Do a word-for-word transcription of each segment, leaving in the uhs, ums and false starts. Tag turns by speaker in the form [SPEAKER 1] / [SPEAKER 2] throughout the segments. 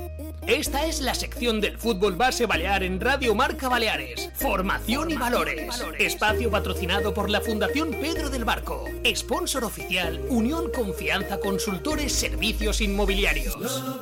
[SPEAKER 1] Esta es la sección del fútbol base balear en Radio Marca Baleares. Formación y valores. Espacio patrocinado por la Fundación Pedro del Barco. Sponsor oficial Unión Confianza Consultores Servicios Inmobiliarios.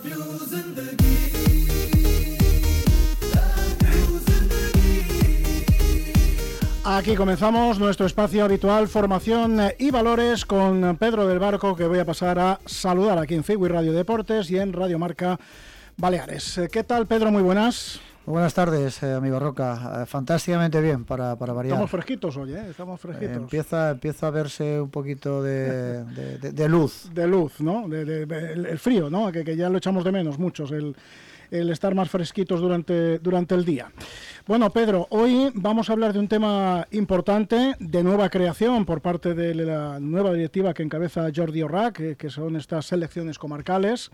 [SPEAKER 2] Aquí comenzamos nuestro espacio habitual, Formación y Valores, con Pedro del Barco, que voy a pasar a saludar aquí en Figui Radio Deportes y en Radio Marca Baleares. ¿Qué tal, Pedro? Muy buenas.
[SPEAKER 3] Muy buenas tardes, eh, amigo Roca. Eh, fantásticamente bien, para, para variar.
[SPEAKER 2] Estamos fresquitos hoy, ¿eh? Estamos fresquitos.
[SPEAKER 3] Eh, empieza, empieza a verse un poquito de, de, de, de luz.
[SPEAKER 2] De luz, ¿no? De, de, de, el, el frío, ¿no? Que, que ya lo echamos de menos muchos, el... el estar más fresquitos durante, durante el día. Bueno, Pedro, hoy vamos a hablar de un tema importante, de nueva creación por parte de la nueva directiva que encabeza Jordi Orrach, que, que son estas selecciones comarcales,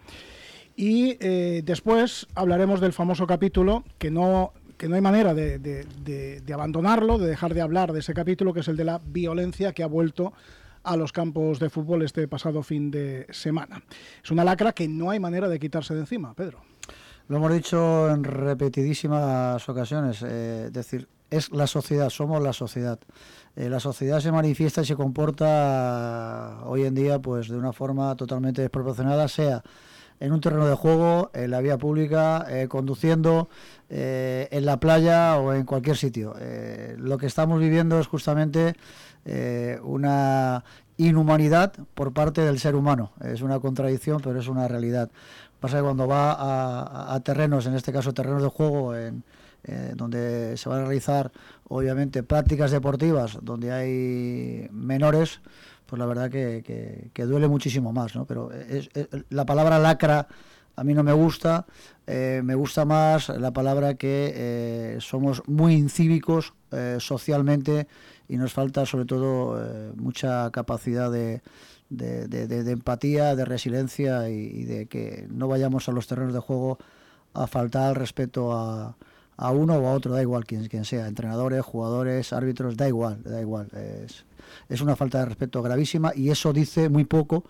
[SPEAKER 2] y eh, después hablaremos del famoso capítulo que no... que no hay manera de, de, de, de abandonarlo, de dejar de hablar de ese capítulo, que es el de la violencia que ha vuelto a los campos de fútbol este pasado fin de semana. Es una lacra que no hay manera de quitarse de encima, Pedro.
[SPEAKER 3] Lo hemos dicho en repetidísimas ocasiones, eh, es decir, es la sociedad, somos la sociedad. Eh, la sociedad se manifiesta y se comporta hoy en día pues de una forma totalmente desproporcionada, sea en un terreno de juego, en la vía pública, eh, conduciendo, eh, en la playa o en cualquier sitio. Eh, lo que estamos viviendo es justamente eh, una inhumanidad por parte del ser humano. Es una contradicción, pero es una realidad. Pasa que cuando va a, a terrenos, en este caso terrenos de juego, en, eh, donde se van a realizar obviamente prácticas deportivas, donde hay menores, pues la verdad que, que, que duele muchísimo más, ¿no? Pero es, es, la palabra lacra a mí no me gusta, eh, me gusta más la palabra que eh, somos muy incívicos eh, socialmente y nos falta sobre todo eh, mucha capacidad de... De, de, de, de empatía, de resiliencia y, y de que no vayamos a los terrenos de juego a faltar al respeto a, a uno o a otro, da igual quien, quien sea, entrenadores, jugadores, árbitros, da igual, da igual. Es, es una falta de respeto gravísima y eso dice muy poco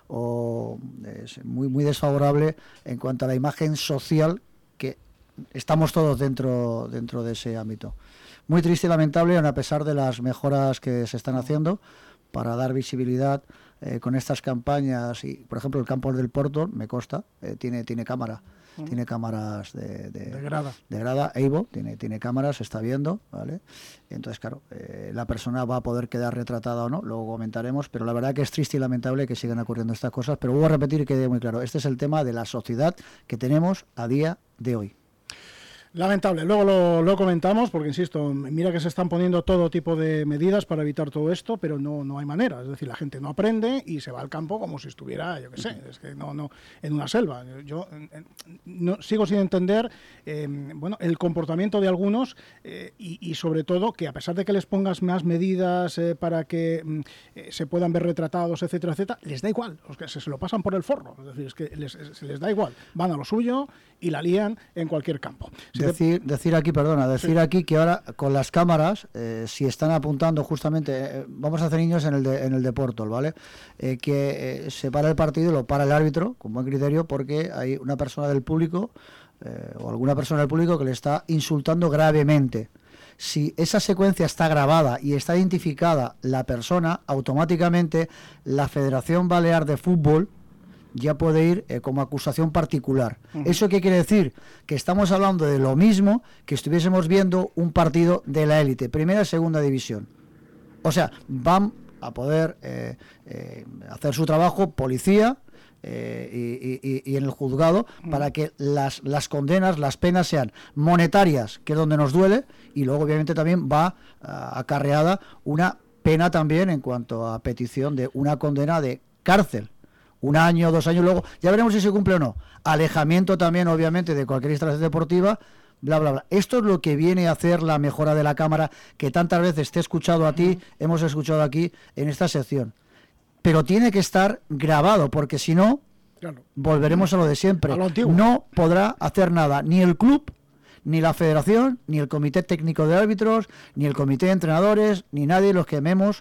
[SPEAKER 3] o es muy, muy desfavorable en cuanto a la imagen social que estamos todos dentro, dentro de ese ámbito. Muy triste y lamentable, a pesar de las mejoras que se están haciendo para dar visibilidad eh, con estas campañas, y por ejemplo el campo del Porto, me consta, eh, tiene tiene cámara, mm. tiene cámaras de, de,
[SPEAKER 2] de grada,
[SPEAKER 3] de grada, Eibo, tiene, tiene cámaras, se está viendo, ¿vale? Entonces, claro, eh, la persona va a poder quedar retratada o no, luego comentaremos, pero la verdad que es triste y lamentable que sigan ocurriendo estas cosas, pero vuelvo a repetir y quede muy claro, este es el tema de la sociedad que tenemos a día de hoy.
[SPEAKER 2] Lamentable, luego lo, lo comentamos porque, insisto, mira que se están poniendo todo tipo de medidas para evitar todo esto, pero no, no hay manera, es decir, la gente no aprende y se va al campo como si estuviera, yo qué sé, es que no, no, en una selva. Yo eh, no, sigo sin entender eh, bueno, el comportamiento de algunos eh, y, y sobre todo que a pesar de que les pongas más medidas eh, para que eh, se puedan ver retratados, etcétera, etcétera, les da igual, los que se, se lo pasan por el forro, es decir, es que les, se les da igual, van a lo suyo y la lían en cualquier campo. Si
[SPEAKER 3] Decir, decir aquí, perdona, decir sí. aquí que ahora con las cámaras, eh, si están apuntando justamente, eh, vamos a hacer niños en el de, en el de Portol, ¿vale? Eh, que eh, se para el partido y lo para el árbitro con buen criterio porque hay una persona del público eh, o alguna persona del público que le está insultando gravemente. Si esa secuencia está grabada y está identificada la persona, automáticamente la Federación Balear de Fútbol ya puede ir eh, como acusación particular. Uh-huh. ¿Eso qué quiere decir? Que estamos hablando de lo mismo que estuviésemos viendo un partido de la élite, primera y segunda división. O sea, van a poder eh, eh, hacer su trabajo policía eh, y, y, y en el juzgado uh-huh. para que las, las condenas, las penas sean monetarias, que es donde nos duele, y luego obviamente también va uh, acarreada una pena también en cuanto a petición de una condena de cárcel. Un año, dos años, luego ya veremos si se cumple o no. Alejamiento también, obviamente, de cualquier instalación deportiva, bla, bla, bla. Esto es lo que viene a hacer la mejora de la Cámara, que tantas veces te he escuchado a ti, hemos escuchado aquí en esta sección. Pero tiene que estar grabado, porque si no, claro, volveremos a lo de siempre.
[SPEAKER 2] A lo
[SPEAKER 3] no podrá hacer nada, ni el club, ni la federación, ni el comité técnico de árbitros, ni el comité de entrenadores, ni nadie, los que vemos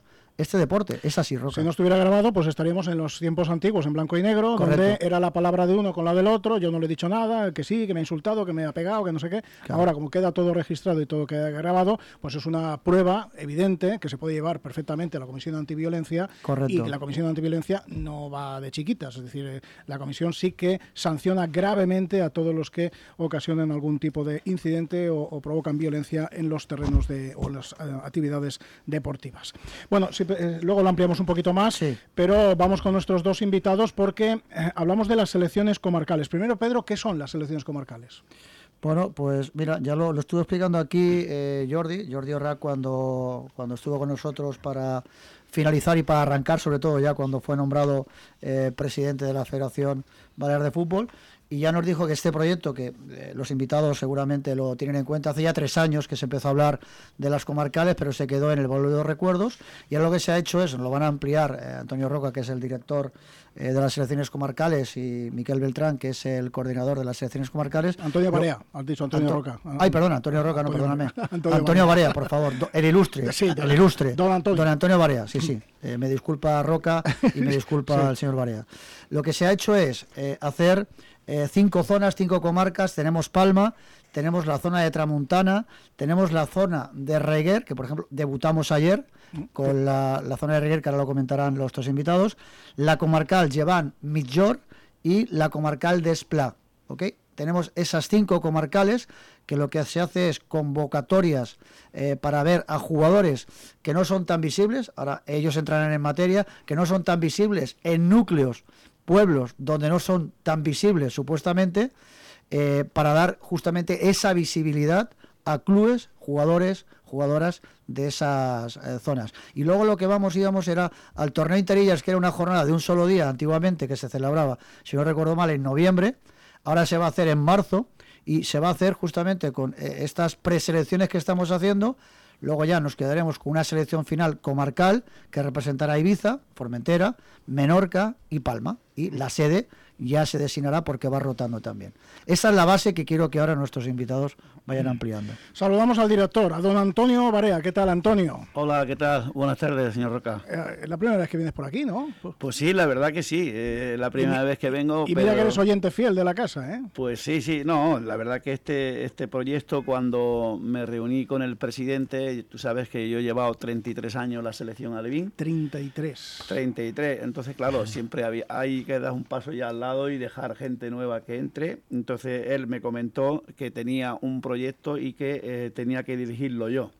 [SPEAKER 3] este deporte. Es así, Roca.
[SPEAKER 2] Si no estuviera grabado, pues estaríamos en los tiempos antiguos, en blanco y negro,
[SPEAKER 3] Correcto.
[SPEAKER 2] donde era la palabra de uno con la del otro, yo no le he dicho nada, que sí, que me ha insultado, que me ha pegado, que no sé qué. Claro. Ahora, como queda todo registrado y todo queda grabado, pues es una prueba evidente que se puede llevar perfectamente a la Comisión de Antiviolencia.
[SPEAKER 3] Correcto.
[SPEAKER 2] Y que la Comisión de Antiviolencia no va de chiquitas, es decir, eh, la Comisión sí que sanciona gravemente a todos los que ocasionen algún tipo de incidente o, o provocan violencia en los terrenos de, o las eh, actividades deportivas. Bueno, si, eh, luego lo ampliamos un poquito más,
[SPEAKER 3] sí.
[SPEAKER 2] pero vamos con nuestros dos invitados porque eh, hablamos de las selecciones comarcales. Primero, Pedro, ¿qué son las selecciones comarcales?
[SPEAKER 3] Bueno, pues mira, ya lo, lo estuvo explicando aquí eh, Jordi, Jordi Orrà cuando, cuando estuvo con nosotros para finalizar y para arrancar, sobre todo ya cuando fue nombrado eh, presidente de la Federación Balear de Fútbol. Y ya nos dijo que este proyecto, que eh, los invitados seguramente lo tienen en cuenta, hace ya tres años que se empezó a hablar de las comarcales, pero se quedó en el baúl de los recuerdos. Y ahora lo que se ha hecho es, lo van a ampliar eh, Antonio Roca, que es el director eh, de las selecciones comarcales, y Miquel Beltrán, que es el coordinador de las selecciones comarcales.
[SPEAKER 2] Antonio Barea, has dicho Antonio
[SPEAKER 3] Anto
[SPEAKER 2] Roca.
[SPEAKER 3] Ay, perdón, Antonio Roca, Antonio, no, perdóname.
[SPEAKER 2] Antonio,
[SPEAKER 3] Antonio Barea, por favor, el ilustre,
[SPEAKER 2] sí,
[SPEAKER 3] el ilustre.
[SPEAKER 2] Don Antonio.
[SPEAKER 3] Don Antonio Barea, sí, sí. Eh, me disculpa Roca y me disculpa sí. el señor Barea. Lo que se ha hecho es eh, hacer... Eh, cinco zonas, cinco comarcas. Tenemos Palma, tenemos la zona de Tramuntana, tenemos la zona de Reguer, que por ejemplo debutamos ayer con la, la zona de Reguer, que ahora lo comentarán los dos invitados, la comarcal Llevant Mitjor y la comarcal de Esplà, ¿ok? Tenemos esas cinco comarcales que lo que se hace es convocatorias eh, para ver a jugadores que no son tan visibles, ahora ellos entrarán en materia, que no son tan visibles en núcleos, pueblos donde no son tan visibles supuestamente, eh, para dar justamente esa visibilidad a clubes, jugadores, jugadoras de esas eh, zonas. Y luego lo que vamos íbamos era al torneo Interillas, que era una jornada de un solo día antiguamente, que se celebraba, si no recuerdo mal, en noviembre. Ahora se va a hacer en marzo y se va a hacer justamente con eh, estas preselecciones que estamos haciendo. Luego ya nos quedaremos con una selección final comarcal que representará Ibiza, Formentera, Menorca y Palma. Y la sede ya se designará porque va rotando también. Esa es la base que quiero que ahora nuestros invitados vayan ampliando.
[SPEAKER 2] Saludamos al director, a don Antonio Barea. ¿Qué tal, Antonio?
[SPEAKER 4] Hola, ¿qué tal? Buenas tardes, señor Roca.
[SPEAKER 2] Es eh, la primera vez que vienes por aquí, ¿no?
[SPEAKER 4] Pues, pues sí, la verdad que sí. Eh, la primera
[SPEAKER 2] y,
[SPEAKER 4] vez que vengo.
[SPEAKER 2] Y
[SPEAKER 4] pero...
[SPEAKER 2] mira que eres oyente fiel de la casa, ¿eh?
[SPEAKER 4] Pues sí, sí. No, la verdad que este, este proyecto, cuando me reuní con el presidente, tú sabes que yo he llevado treinta y tres años la selección alevín.
[SPEAKER 2] treinta y tres.
[SPEAKER 4] treinta y tres. Entonces, claro, siempre había, hay que dar un paso ya al lado y dejar gente nueva que entre. Entonces, él me comentó que tenía un proyecto y que eh, tenía que dirigirlo yo.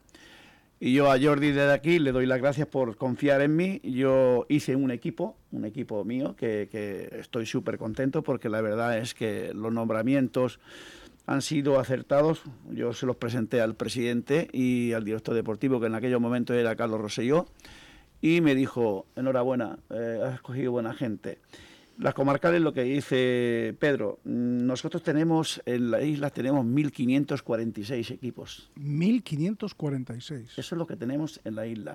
[SPEAKER 4] Y yo a Jordi desde aquí le doy las gracias por confiar en mí. Yo hice un equipo, un equipo mío, que, que estoy súper contento porque la verdad es que los nombramientos han sido acertados. Yo se los presenté al presidente y al director deportivo, que en aquel momento era Carlos Rosselló, y me dijo, enhorabuena, eh, has escogido buena gente. Las comarcales, lo que dice Pedro, nosotros tenemos, en la isla tenemos mil quinientos cuarenta y seis equipos.
[SPEAKER 2] mil quinientos cuarenta y seis.
[SPEAKER 4] Eso es lo que tenemos en la isla.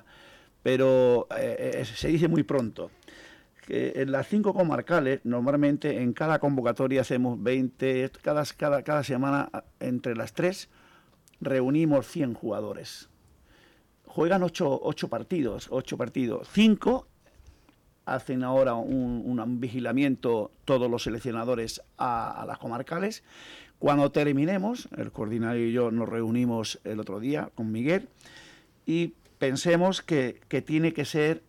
[SPEAKER 4] Pero eh, se dice muy pronto. Que en las cinco comarcales, normalmente en cada convocatoria hacemos veinte, cada, cada, cada semana entre las tres reunimos cien jugadores. Juegan ocho, ocho partidos, ocho partidos, cinco hacen ahora un, un vigilamiento todos los seleccionadores a, a las comarcales. Cuando terminemos, el coordinador y yo nos reunimos el otro día con Miguel y pensemos que, que tiene que ser,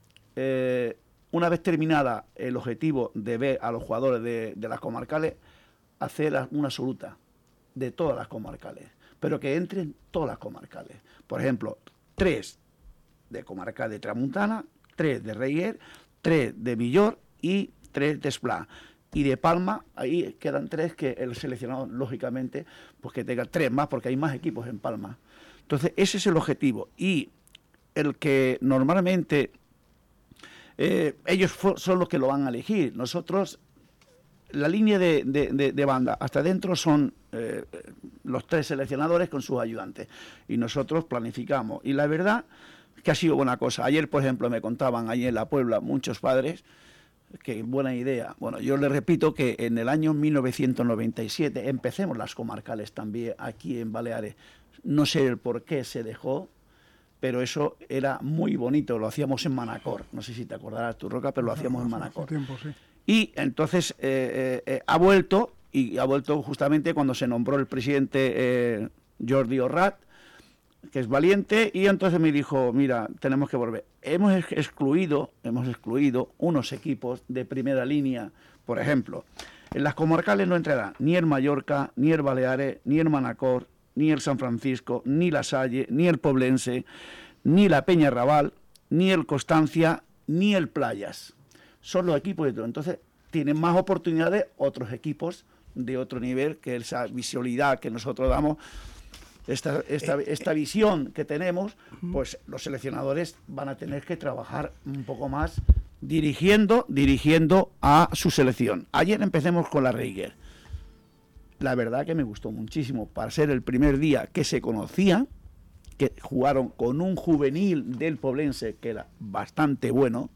[SPEAKER 4] eh, una vez terminada el objetivo de ver a los jugadores de, de las comarcales, hacer una absoluta de todas las comarcales, pero que entren todas las comarcales. Por ejemplo, tres de comarcal de Tramuntana, tres de Reguer, tres de Millor y tres de Esplà. Y de Palma, ahí quedan tres que el seleccionado, lógicamente, pues que tenga tres más, porque hay más equipos en Palma. Entonces, ese es el objetivo. Y el que normalmente eh, ellos son los que lo van a elegir. Nosotros, la línea de, de, de, de banda hasta adentro son eh, los tres seleccionadores con sus ayudantes. Y nosotros planificamos. Y la verdad que ha sido buena cosa. Ayer, por ejemplo, me contaban ahí en la Puebla muchos padres que buena idea. Bueno, yo les repito que en el año mil novecientos noventa y siete empecemos las comarcales también aquí en Baleares. No sé el por qué se dejó, pero eso era muy bonito, lo hacíamos en Manacor, no sé si te acordarás tú, Roca, pero lo hacíamos en Manacor.
[SPEAKER 2] Hace tiempo, sí.
[SPEAKER 4] Y entonces eh, eh, ha vuelto, y ha vuelto justamente cuando se nombró el presidente eh, Jordi Orrat, que es valiente, y entonces me dijo, mira, tenemos que volver. Hemos excluido, hemos excluido unos equipos de primera línea, por ejemplo, en las comarcales no entrarán ni el Mallorca, ni el Baleares, ni el Manacor, ni el San Francisco, ni la Salle, ni el Poblense, ni la Peñarrabal, ni el Constancia, ni el Playas. Son los equipos de todo. Entonces, tienen más oportunidades otros equipos de otro nivel, que esa visibilidad que nosotros damos, esta, esta, esta visión que tenemos, pues los seleccionadores van a tener que trabajar un poco más dirigiendo, dirigiendo a su selección. Ayer empecemos con la Reiger. La verdad que me gustó muchísimo, para ser el primer día que se conocían, que jugaron con un juvenil del Poblense que era bastante bueno.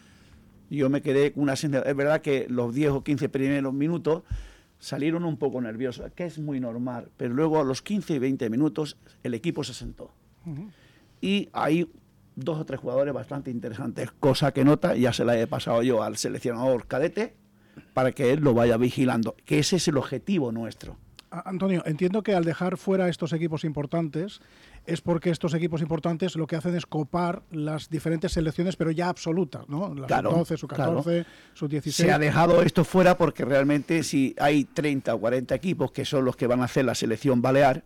[SPEAKER 4] Yo me quedé con una sensación. Es verdad que los diez o quince primeros minutos salieron un poco nerviosos, que es muy normal, pero luego a los quince y veinte minutos el equipo se sentó. Uh-huh. Y hay dos o tres jugadores bastante interesantes, cosa que nota, ya se la he pasado yo al seleccionador cadete, para que él lo vaya vigilando, que ese es el objetivo nuestro.
[SPEAKER 2] Antonio, entiendo que al dejar fuera estos equipos importantes es porque estos equipos importantes lo que hacen es copar las diferentes selecciones, pero ya absolutas, ¿no? La
[SPEAKER 4] claro,
[SPEAKER 2] sub doce, sub catorce,
[SPEAKER 4] claro.
[SPEAKER 2] sub dieciséis.
[SPEAKER 4] Se ha dejado esto fuera porque realmente si hay treinta o cuarenta equipos que son los que van a hacer la selección balear,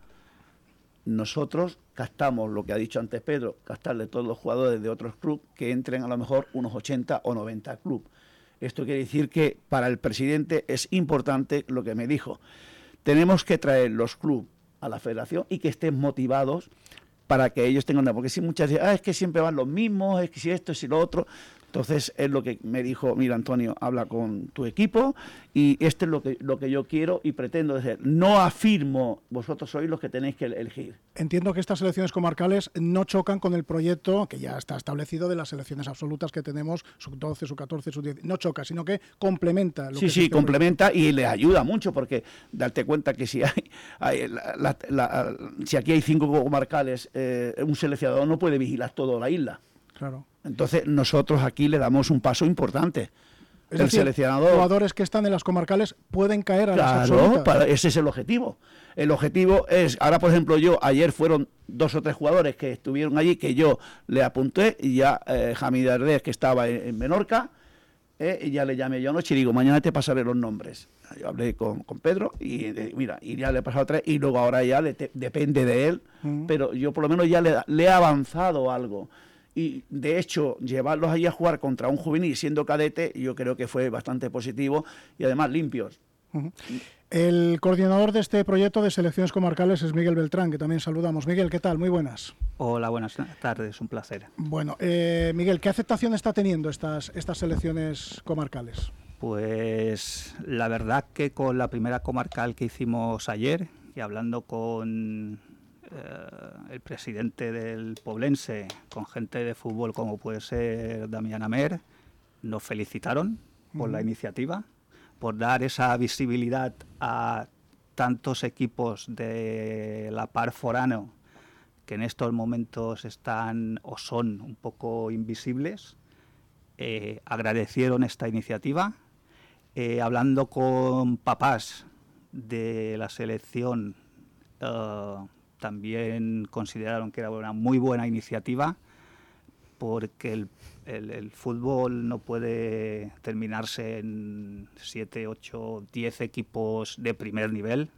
[SPEAKER 4] nosotros gastamos, lo que ha dicho antes Pedro, gastarle todos los jugadores de otros clubes que entren a lo mejor unos ochenta o noventa clubes. Esto quiere decir que para el presidente es importante lo que me dijo. Tenemos que traer los clubes a la federación y que estén motivados para que ellos tengan... Porque si muchas veces, ah, es que siempre van los mismos, es que si esto, si lo otro... Entonces es lo que me dijo, mira Antonio, habla con tu equipo y esto es lo que, lo que yo quiero y pretendo hacer. No afirmo, vosotros sois los que tenéis que elegir.
[SPEAKER 2] Entiendo que estas selecciones comarcales no chocan con el proyecto que ya está establecido de las selecciones absolutas que tenemos, sub doce, sub catorce, sub diez. No choca, sino que complementa. Lo
[SPEAKER 4] sí,
[SPEAKER 2] que
[SPEAKER 4] sí, complementa proyecto. Y le ayuda mucho porque darte cuenta que si hay, hay la, la, la, si aquí hay cinco comarcales, eh, un seleccionador no puede vigilar toda la isla.
[SPEAKER 2] Claro.
[SPEAKER 4] Entonces nosotros aquí le damos un paso importante.
[SPEAKER 2] Es
[SPEAKER 4] el
[SPEAKER 2] decir,
[SPEAKER 4] seleccionador,
[SPEAKER 2] jugadores que están en las comarcales pueden caer a
[SPEAKER 4] claro,
[SPEAKER 2] las absolutas.
[SPEAKER 4] Para, ese es el objetivo. El objetivo es, ahora por ejemplo yo, ayer fueron dos o tres jugadores que estuvieron allí, que yo le apunté, y ya eh, Hamid Ardez, que estaba en, en Menorca, eh, y ya le llamé yo anoche y digo, mañana te pasaré los nombres. Yo hablé con, con Pedro y eh, mira, y ya le he pasado tres, y luego ahora ya le te, depende de él, uh-huh. Pero yo por lo menos ya le, le he avanzado algo. Y de hecho, llevarlos allí a jugar contra un juvenil siendo cadete, yo creo que fue bastante positivo y además limpios.
[SPEAKER 2] Uh-huh. El coordinador de este proyecto de selecciones comarcales es Miguel Beltrán, que también saludamos. Miguel, ¿qué tal? Muy buenas.
[SPEAKER 5] Hola, buenas tardes, un placer.
[SPEAKER 2] Bueno, eh, Miguel, ¿qué aceptación está teniendo estas, estas selecciones comarcales?
[SPEAKER 5] Pues la verdad que con la primera comarcal que hicimos ayer, y hablando con eh, el presidente del Poblense, con gente de fútbol como puede ser Damián Amer, nos felicitaron por uh-huh. la iniciativa, por dar esa visibilidad a tantos equipos de la par forano que en estos momentos están o son un poco invisibles. Eh, agradecieron esta iniciativa. Eh, hablando con papás de la selección, uh, también consideraron que era una muy buena iniciativa, porque el, el, el fútbol no puede terminarse en siete, ocho, diez equipos de primer nivel,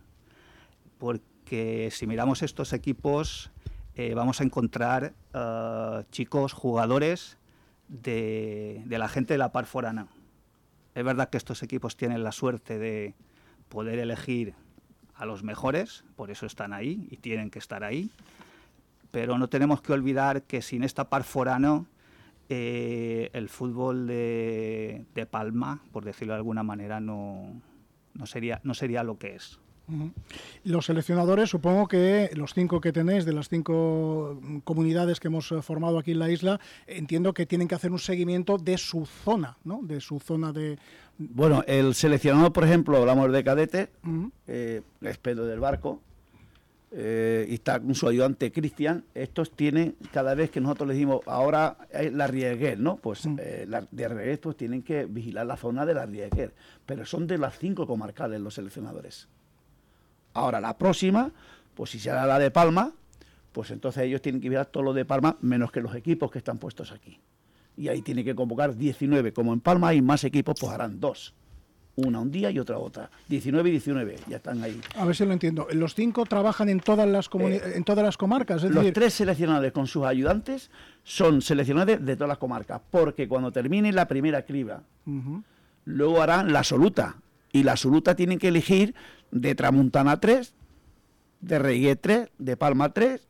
[SPEAKER 5] porque si miramos estos equipos eh, vamos a encontrar uh, chicos, jugadores de, de la gente de la par forana. Es verdad que estos equipos tienen la suerte de poder elegir a los mejores, por eso están ahí y tienen que estar ahí, pero no tenemos que olvidar que sin esta par forano eh, el fútbol de, de Palma, por decirlo de alguna manera, no, no, sería, no sería lo que es.
[SPEAKER 2] Uh-huh. Los seleccionadores, supongo que los cinco que tenéis, de las cinco comunidades que hemos formado aquí en la isla, entiendo que tienen que hacer un seguimiento de su zona, ¿no? De su zona de...
[SPEAKER 4] Bueno, el seleccionador, por ejemplo, hablamos de cadete, uh-huh. eh, es Pedro del Barco, eh, y está con su ayudante Cristian. Estos tienen, cada vez que nosotros les decimos, ahora hay la Rieguer, ¿no? Pues mm. eh, la, de Rieguer pues tienen que vigilar la zona de la Rieguer, pero son de las cinco comarcales los seleccionadores. Ahora, la próxima, pues si será la de Palma, pues entonces ellos tienen que vigilar todo lo de Palma, menos que los equipos que están puestos aquí. Y ahí tiene que convocar diecinueve. Como en Palma hay más equipos, pues harán dos. Una un día y otra otra. diecinueve y diecinueve, ya están ahí.
[SPEAKER 2] A ver si lo entiendo. ¿Los cinco trabajan en todas las, comuni- eh, en todas las comarcas? Es
[SPEAKER 4] los
[SPEAKER 2] decir...
[SPEAKER 4] tres seleccionadores con sus ayudantes son seleccionadores de todas las comarcas, porque cuando termine la primera criba, uh-huh. luego harán la absoluta. Y la absoluta tienen que elegir de Tramuntana tres, de Reguer tres, de Palma tres,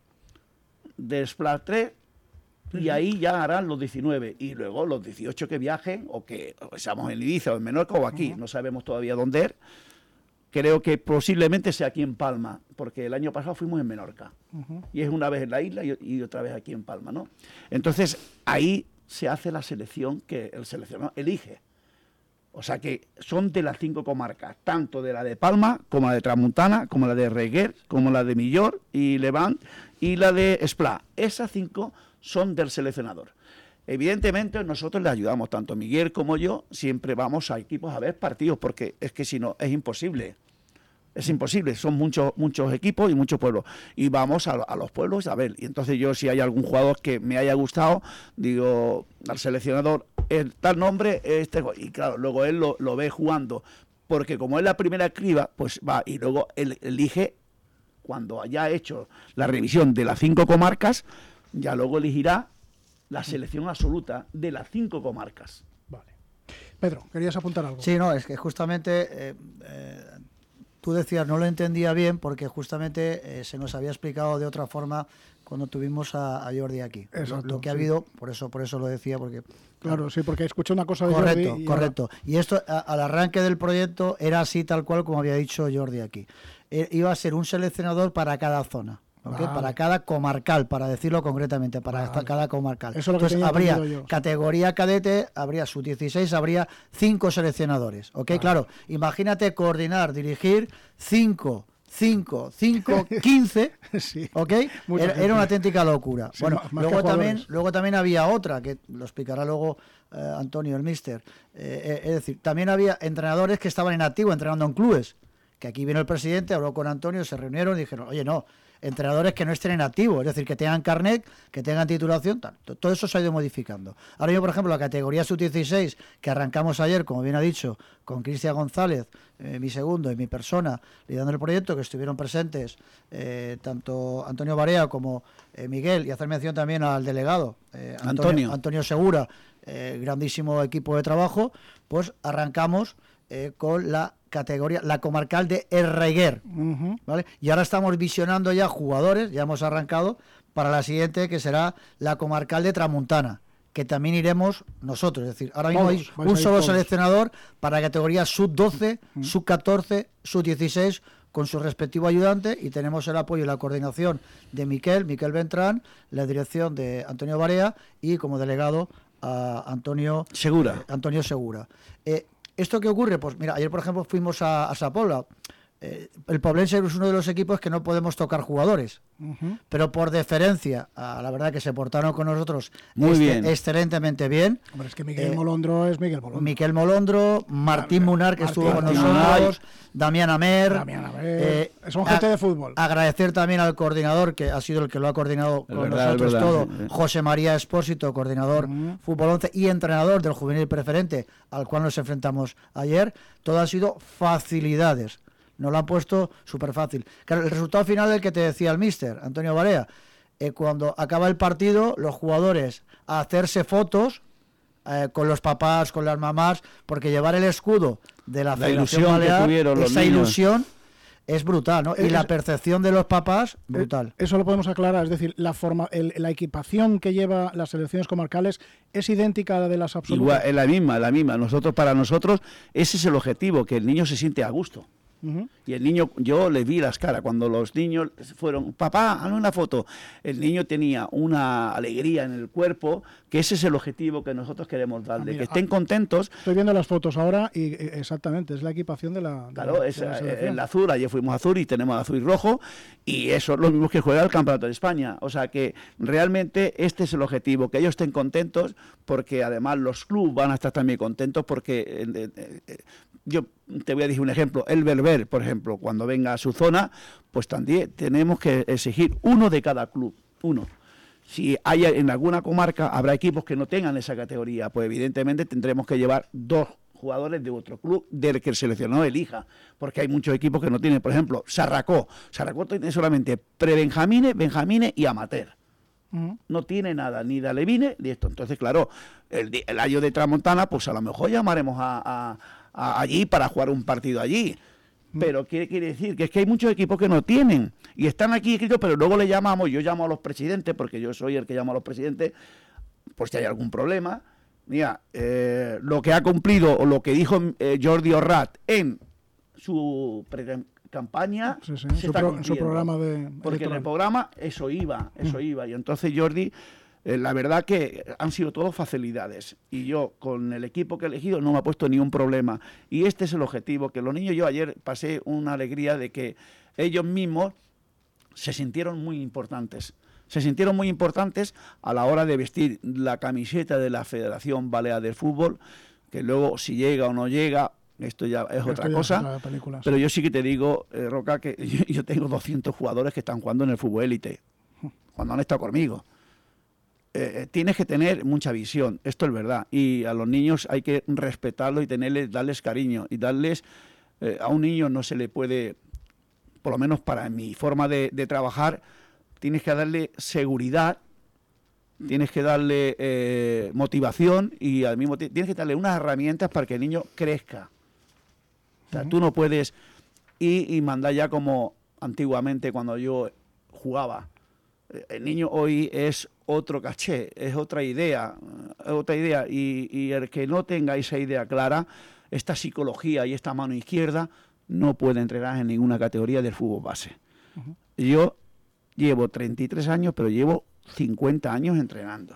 [SPEAKER 4] de Esplat tres, y ahí ya harán los diecinueve, y luego los dieciocho que viajen, o que o seamos en Ibiza o en Menorca o aquí, uh-huh. no sabemos todavía dónde es. Creo que posiblemente sea aquí en Palma, porque el año pasado fuimos en Menorca, uh-huh. y es una vez en la isla y, y otra vez aquí en Palma, ¿no? Entonces, ahí se hace la selección que el seleccionador elige. O sea que son de las cinco comarcas, tanto de la de Palma, como la de Tramuntana, como la de Reguer, como la de Millor y Levant, y la de Esplat. Esas cinco son del seleccionador. Evidentemente nosotros le ayudamos, tanto Miguel como yo, siempre vamos a equipos a ver partidos, porque es que si no, es imposible. Es imposible, son muchos muchos equipos y muchos pueblos. Y vamos a, a los pueblos a ver. Y entonces yo, si hay algún jugador que me haya gustado, digo al seleccionador, el tal nombre, este, y claro, luego él lo, lo ve jugando. Porque como es la primera criba, pues va, y luego él elige, cuando haya hecho la revisión de las cinco comarcas, ya luego elegirá la selección absoluta de las cinco comarcas.
[SPEAKER 2] Vale. Pedro, ¿querías apuntar algo?
[SPEAKER 3] Sí, no, es que justamente eh, eh, tú decías, no lo entendía bien porque justamente eh, se nos había explicado de otra forma cuando tuvimos a, a Jordi aquí.
[SPEAKER 2] Exacto,
[SPEAKER 3] lo, lo que
[SPEAKER 2] sí.
[SPEAKER 3] ha habido, por eso por eso lo decía, porque...
[SPEAKER 2] Claro, claro. sí, porque escuché una cosa de
[SPEAKER 3] correcto,
[SPEAKER 2] Jordi. Y
[SPEAKER 3] correcto.
[SPEAKER 2] ahora...
[SPEAKER 3] Y esto, a, al arranque del proyecto, era así tal cual como había dicho Jordi aquí. Eh, iba a ser un seleccionador para cada zona. ¿Okay? Vale. Para cada comarcal, para decirlo concretamente, para vale. cada comarcal.
[SPEAKER 2] Eso es lo que
[SPEAKER 3] Entonces habría
[SPEAKER 2] yo.
[SPEAKER 3] categoría cadete, habría sub dieciséis, habría cinco seleccionadores. ¿Ok? Vale. Claro, imagínate coordinar, dirigir cinco, cinco, cinco, quince.
[SPEAKER 2] Sí.
[SPEAKER 3] ¿Ok? Era, era una auténtica locura. Sí, bueno, más luego también, luego también había otra, que lo explicará luego eh, Antonio, el míster. Eh, es decir, también había entrenadores que estaban en activo, entrenando en clubes. Que aquí vino el presidente, habló con Antonio, se reunieron y dijeron, oye, no, entrenadores que no estén en activo, es decir, que tengan carnet, que tengan titulación, tal. Todo eso se ha ido modificando. Ahora mismo, por ejemplo, la categoría sub dieciséis, que arrancamos ayer, como bien ha dicho, con Cristian González, eh, mi segundo y mi persona, liderando el proyecto, que estuvieron presentes eh, tanto Antonio Barea como eh, Miguel, y hacer mención también al delegado, eh, Antonio, Antonio. Antonio Segura, eh, grandísimo equipo de trabajo, pues arrancamos eh, con la categoría, la comarcal de Reguer, uh-huh. ¿vale? Y ahora estamos visionando ya jugadores, ya hemos arrancado para la siguiente, que será la comarcal de Tramuntana, que también iremos nosotros, es decir, ahora mismo todos, hay un solo todos. seleccionador para categorías sub doce, uh-huh. sub catorce, sub dieciséis, con su respectivo ayudante, y tenemos el apoyo y la coordinación de Miquel, Miquel Beltrán, la dirección de Antonio Barea y como delegado a Antonio
[SPEAKER 4] Segura.
[SPEAKER 3] Eh, Antonio Segura. Eh, ¿Esto qué ocurre? Pues mira, ayer por ejemplo fuimos a, a Sa Pobla. Eh, el Poblense es uno de los equipos que no podemos tocar jugadores, uh-huh. pero por deferencia a la verdad que se portaron con nosotros
[SPEAKER 4] muy
[SPEAKER 3] este,
[SPEAKER 4] bien.
[SPEAKER 3] excelentemente bien.
[SPEAKER 2] Hombre, es que Miguel eh, Molondro es Miguel Molondro.
[SPEAKER 3] Miguel Molondro, Martín Munar, que
[SPEAKER 2] Martín,
[SPEAKER 3] estuvo con
[SPEAKER 2] Martín,
[SPEAKER 3] nosotros, ay. Damián Amer.
[SPEAKER 2] Damián Amer. Eh, Son gente a, de fútbol.
[SPEAKER 3] Agradecer también al coordinador, que ha sido el que lo ha coordinado
[SPEAKER 4] es
[SPEAKER 3] con
[SPEAKER 4] verdad,
[SPEAKER 3] nosotros
[SPEAKER 4] verdad,
[SPEAKER 3] todo,
[SPEAKER 4] sí, sí.
[SPEAKER 3] José María Espósito, coordinador uh-huh. Fútbol once y entrenador del juvenil preferente, al cual nos enfrentamos ayer. Todo ha sido facilidades. Nos lo han puesto súper fácil. Claro, el resultado final del que te decía el míster, Antonio Barea, eh, cuando acaba el partido, los jugadores a hacerse fotos eh, con los papás, con las mamás, porque llevar el escudo de la, la Federación Balear,
[SPEAKER 4] tuvieron,
[SPEAKER 3] esa ilusión es brutal, ¿no? Y es, la percepción de los papás, brutal.
[SPEAKER 2] Eso lo podemos aclarar, es decir, la forma, el, la equipación que lleva las selecciones comarcales es idéntica a la de las absolutas.
[SPEAKER 4] Igual, es la misma, la misma. Nosotros, para nosotros, ese es el objetivo, que el niño se siente a gusto.
[SPEAKER 2] Uh-huh.
[SPEAKER 4] Y el niño, yo le vi las caras cuando los niños fueron, papá, hazme una foto. El niño tenía una alegría en el cuerpo, que ese es el objetivo que nosotros queremos darle, ah, mira, que estén ah, contentos.
[SPEAKER 2] Estoy viendo las fotos ahora y exactamente, es la equipación de la de
[SPEAKER 4] Claro,
[SPEAKER 2] la,
[SPEAKER 4] es
[SPEAKER 2] de la
[SPEAKER 4] el azul, ayer fuimos azul y tenemos azul y rojo, y eso es lo mismo que juega el Campeonato de España. O sea que realmente este es el objetivo, que ellos estén contentos, porque además los clubes van a estar también contentos, porque eh, eh, eh, yo te voy a decir un ejemplo, el Berber, por ejemplo, cuando venga a su zona, pues también tenemos que exigir uno de cada club, uno. Si hay en alguna comarca, habrá equipos que no tengan esa categoría, pues evidentemente tendremos que llevar dos jugadores de otro club del que el seleccionador elija, porque hay muchos equipos que no tienen, por ejemplo, Sarracó, Sarracó tiene solamente prebenjamines, benjamines y amateur. Uh-huh. No tiene nada, ni de alevines, ni esto. Entonces, claro, el, el año de Tramontana, pues a lo mejor llamaremos a, a, a allí para jugar un partido allí. Uh-huh. Pero ¿qué quiere decir? Que es que hay muchos equipos que no tienen y están aquí escritos, pero luego le llamamos, yo llamo a los presidentes, porque yo soy el que llamo a los presidentes, por si hay algún problema. Mira, eh, lo que ha cumplido o lo que dijo eh, Jordi Orrat en su pre campaña,
[SPEAKER 2] sí, sí, se su, está pro, su programa de
[SPEAKER 4] porque electoral. En el programa eso iba, eso mm. iba, y entonces Jordi, eh, la verdad que han sido todos facilidades, y yo con el equipo que he elegido no me ha puesto ni un problema, y este es el objetivo, que los niños, yo ayer pasé una alegría de que ellos mismos se sintieron muy importantes, se sintieron muy importantes a la hora de vestir la camiseta de la Federación Balear del Fútbol, que luego si llega o no llega, esto ya es esto otra ya cosa, es película, pero sí. Yo sí que te digo, eh, Roca, que yo, yo tengo doscientos jugadores que están jugando en el fútbol élite, cuando han estado conmigo. Eh, tienes que tener mucha visión, esto es verdad, y a los niños hay que respetarlos y tenerles, darles cariño, y darles, eh, a un niño no se le puede, por lo menos para mi forma de, de trabajar, tienes que darle seguridad, tienes que darle eh, motivación, y al mismo tiempo tienes que darle unas herramientas para que el niño crezca. O sea, uh-huh. Tú no puedes ir y mandar ya como antiguamente cuando yo jugaba. El niño hoy es otro caché, es otra idea, es otra idea, y, y el que no tenga esa idea clara, esta psicología y esta mano izquierda, no puede entrenar en ninguna categoría del fútbol base. Uh-huh. Yo llevo treinta y tres años, pero llevo cincuenta años entrenando.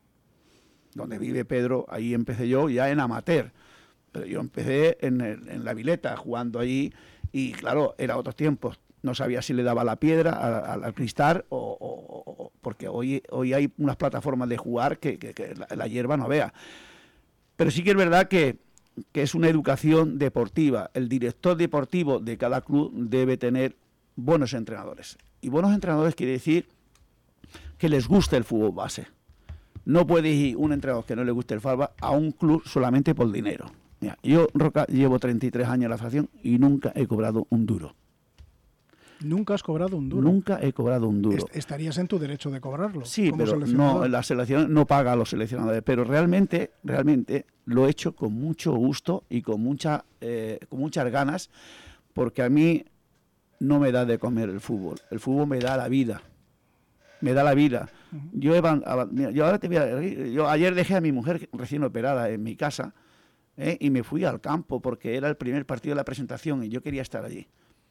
[SPEAKER 4] Donde vive Pedro, ahí empecé yo ya en amateur. Pero yo empecé en, el, en la Vileta, jugando allí, y claro, era otros tiempos. No sabía si le daba la piedra al, al cristal, o, o, o, porque hoy, hoy hay unas plataformas de jugar que, que, que la, la hierba no vea. Pero sí que es verdad que, que es una educación deportiva. El director deportivo de cada club debe tener buenos entrenadores. Y buenos entrenadores quiere decir que les guste el fútbol base. No puede ir un entrenador que no le guste el fútbol a un club solamente por dinero. Mira, yo, Roca, llevo treinta y tres años en la federación y nunca he cobrado un duro.
[SPEAKER 2] ¿Nunca has cobrado un duro?
[SPEAKER 4] Nunca he cobrado un duro.
[SPEAKER 2] Est estarías en tu derecho de cobrarlo.
[SPEAKER 4] Sí, pero no, la selección no paga a los seleccionadores, pero realmente, realmente lo he hecho con mucho gusto y con, mucha, eh, con muchas ganas, porque a mí no me da de comer el fútbol. El fútbol me da la vida. Me da la vida. Uh-huh. Yo, he, mira, yo ahora te voy a, yo ayer dejé a mi mujer recién operada en mi casa, ¿eh? Y me fui al campo porque era el primer partido de la presentación y yo quería estar allí.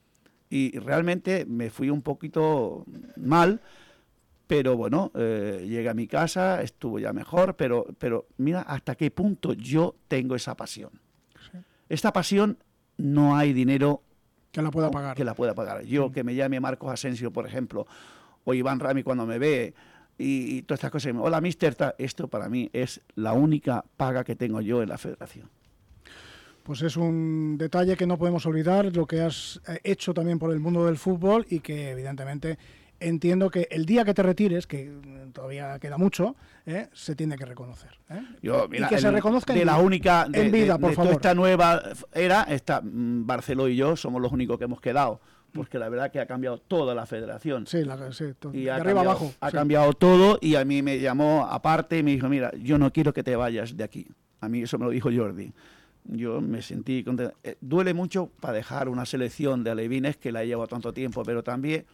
[SPEAKER 4] Y realmente me fui un poquito mal, pero bueno, eh, llegué a mi casa, estuvo ya mejor, pero, pero mira hasta qué punto yo tengo esa pasión. Sí. Esta pasión no hay dinero
[SPEAKER 2] que la pueda pagar.
[SPEAKER 4] Que la pueda pagar. Yo, sí. Que me llame Marcos Asensio, por ejemplo, o Iván Rami cuando me ve, y, y todas estas cosas. Hola, mister, esto para mí es la única paga que tengo yo en la federación.
[SPEAKER 2] Pues es un detalle que no podemos olvidar, lo que has hecho también por el mundo del fútbol, y que evidentemente entiendo que el día que te retires, que todavía queda mucho, ¿eh? Se tiene que reconocer. ¿eh?
[SPEAKER 4] Yo, mira,
[SPEAKER 2] y que
[SPEAKER 4] el,
[SPEAKER 2] se reconozca
[SPEAKER 4] de
[SPEAKER 2] en,
[SPEAKER 4] la única, de,
[SPEAKER 2] en vida,
[SPEAKER 4] de,
[SPEAKER 2] por
[SPEAKER 4] de
[SPEAKER 2] favor.
[SPEAKER 4] Toda esta nueva era, está Barceló y yo somos los únicos que hemos quedado, porque la verdad que ha cambiado toda la federación.
[SPEAKER 2] Sí, la, sí todo,
[SPEAKER 4] y
[SPEAKER 2] de
[SPEAKER 4] ha
[SPEAKER 2] arriba
[SPEAKER 4] cambiado,
[SPEAKER 2] abajo.
[SPEAKER 4] Ha
[SPEAKER 2] sí.
[SPEAKER 4] cambiado todo, y a mí me llamó aparte y me dijo, mira, yo no quiero que te vayas de aquí. A mí eso me lo dijo Jordi. Yo me sentí contento. Eh, duele mucho para dejar una selección de alevines que la he llevado tanto tiempo, pero también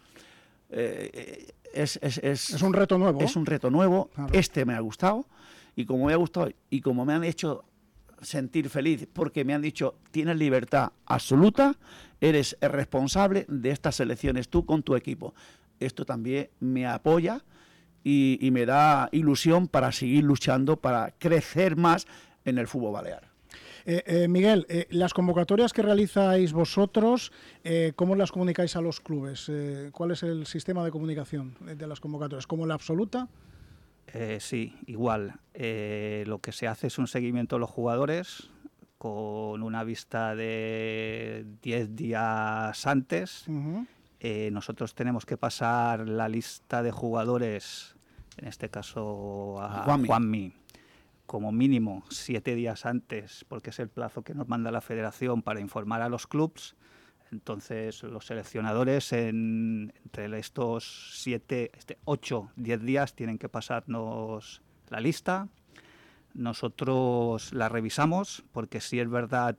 [SPEAKER 4] eh, es, es, es,
[SPEAKER 2] es un reto nuevo.
[SPEAKER 4] Es un reto nuevo.
[SPEAKER 2] Claro.
[SPEAKER 4] Este me ha gustado, y como me ha gustado y como me han hecho sentir feliz porque me han dicho, tienes libertad absoluta, eres el responsable de estas selecciones tú con tu equipo. Esto también me apoya y, y me da ilusión para seguir luchando, para crecer más en el fútbol balear.
[SPEAKER 2] Eh, eh, Miguel, eh, las convocatorias que realizáis vosotros, eh, ¿cómo las comunicáis a los clubes? Eh, ¿Cuál es el sistema de comunicación de las convocatorias? ¿Como la absoluta?
[SPEAKER 5] Eh, sí, igual. Eh, lo que se hace es un seguimiento de los jugadores con una vista de diez días antes.
[SPEAKER 2] Uh-huh.
[SPEAKER 5] Eh, nosotros tenemos que pasar la lista de jugadores, en este caso a
[SPEAKER 4] Juanmi.
[SPEAKER 5] Juanmi, como mínimo siete días antes, porque es el plazo que nos manda la federación para informar a los clubs. Entonces los seleccionadores en, entre estos siete, este, ocho, diez días tienen que pasarnos la lista. Nosotros la revisamos porque sí es verdad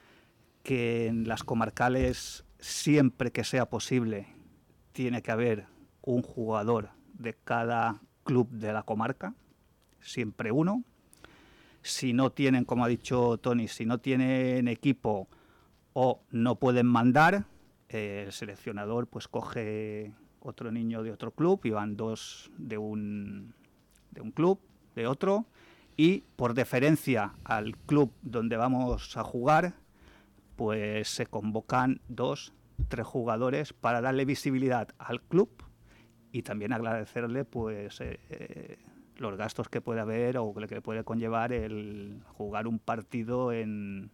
[SPEAKER 5] que en las comarcales siempre que sea posible tiene que haber un jugador de cada club de la comarca, siempre uno. Si no tienen, como ha dicho Tony, si no tienen equipo o no pueden mandar, eh, el seleccionador pues coge otro niño de otro club y van dos de un, de un club, de otro, y por deferencia al club donde vamos a jugar, pues se convocan dos, tres jugadores para darle visibilidad al club y también agradecerle pues eh, eh, los gastos que puede haber o que puede conllevar el jugar un partido en,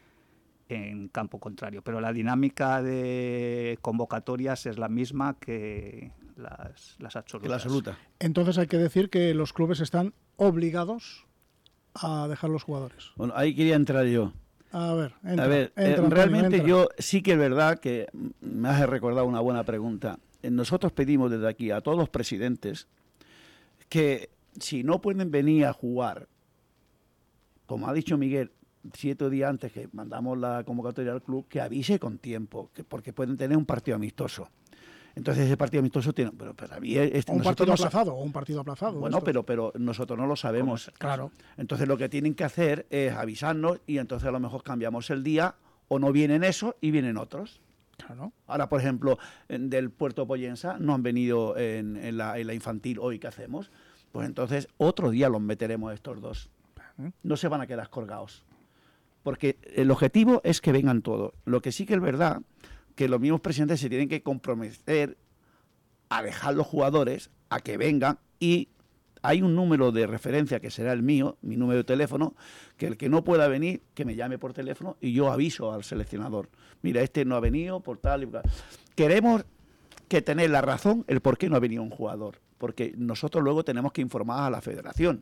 [SPEAKER 5] en campo contrario. Pero la dinámica de convocatorias es la misma que las, las absolutas.
[SPEAKER 4] La absoluta.
[SPEAKER 2] Entonces hay que decir que los clubes están obligados a dejar los jugadores.
[SPEAKER 4] Bueno, ahí quería entrar yo.
[SPEAKER 2] A ver, entra,
[SPEAKER 4] A ver,
[SPEAKER 2] entra,
[SPEAKER 4] eh,
[SPEAKER 2] Antonio,
[SPEAKER 4] realmente
[SPEAKER 2] entra.
[SPEAKER 4] yo sí que es verdad que me has recordado una buena pregunta. Nosotros pedimos desde aquí a todos los presidentes que si no pueden venir a jugar, como ha dicho Miguel, siete días antes que mandamos la convocatoria al club, que avise con tiempo, que porque pueden tener un partido amistoso. Entonces ese partido amistoso tiene... Pero, pero a mí este,
[SPEAKER 2] O un partido
[SPEAKER 4] no
[SPEAKER 2] aplazado, o un partido aplazado.
[SPEAKER 4] Bueno,
[SPEAKER 2] esto.
[SPEAKER 4] pero, pero nosotros no lo sabemos.
[SPEAKER 2] Claro.
[SPEAKER 4] Entonces lo que tienen que hacer es avisarnos y entonces a lo mejor cambiamos el día o no vienen esos y vienen otros.
[SPEAKER 2] Claro.
[SPEAKER 4] Ahora, por ejemplo, en- del Puerto Pollensa no han venido en, en la, en la infantil hoy, ¿qué hacemos? Pues entonces otro día los meteremos estos dos. No se van a quedar colgados. Porque el objetivo es que vengan todos. Lo que sí que es verdad, que los mismos presidentes se tienen que comprometer a dejar los jugadores a que vengan y hay un número de referencia que será el mío, mi número de teléfono, que el que no pueda venir, que me llame por teléfono y yo aviso al seleccionador. Mira, este no ha venido por tal y por tal. Queremos que tener la razón el por qué no ha venido un jugador, porque nosotros luego tenemos que informar a la federación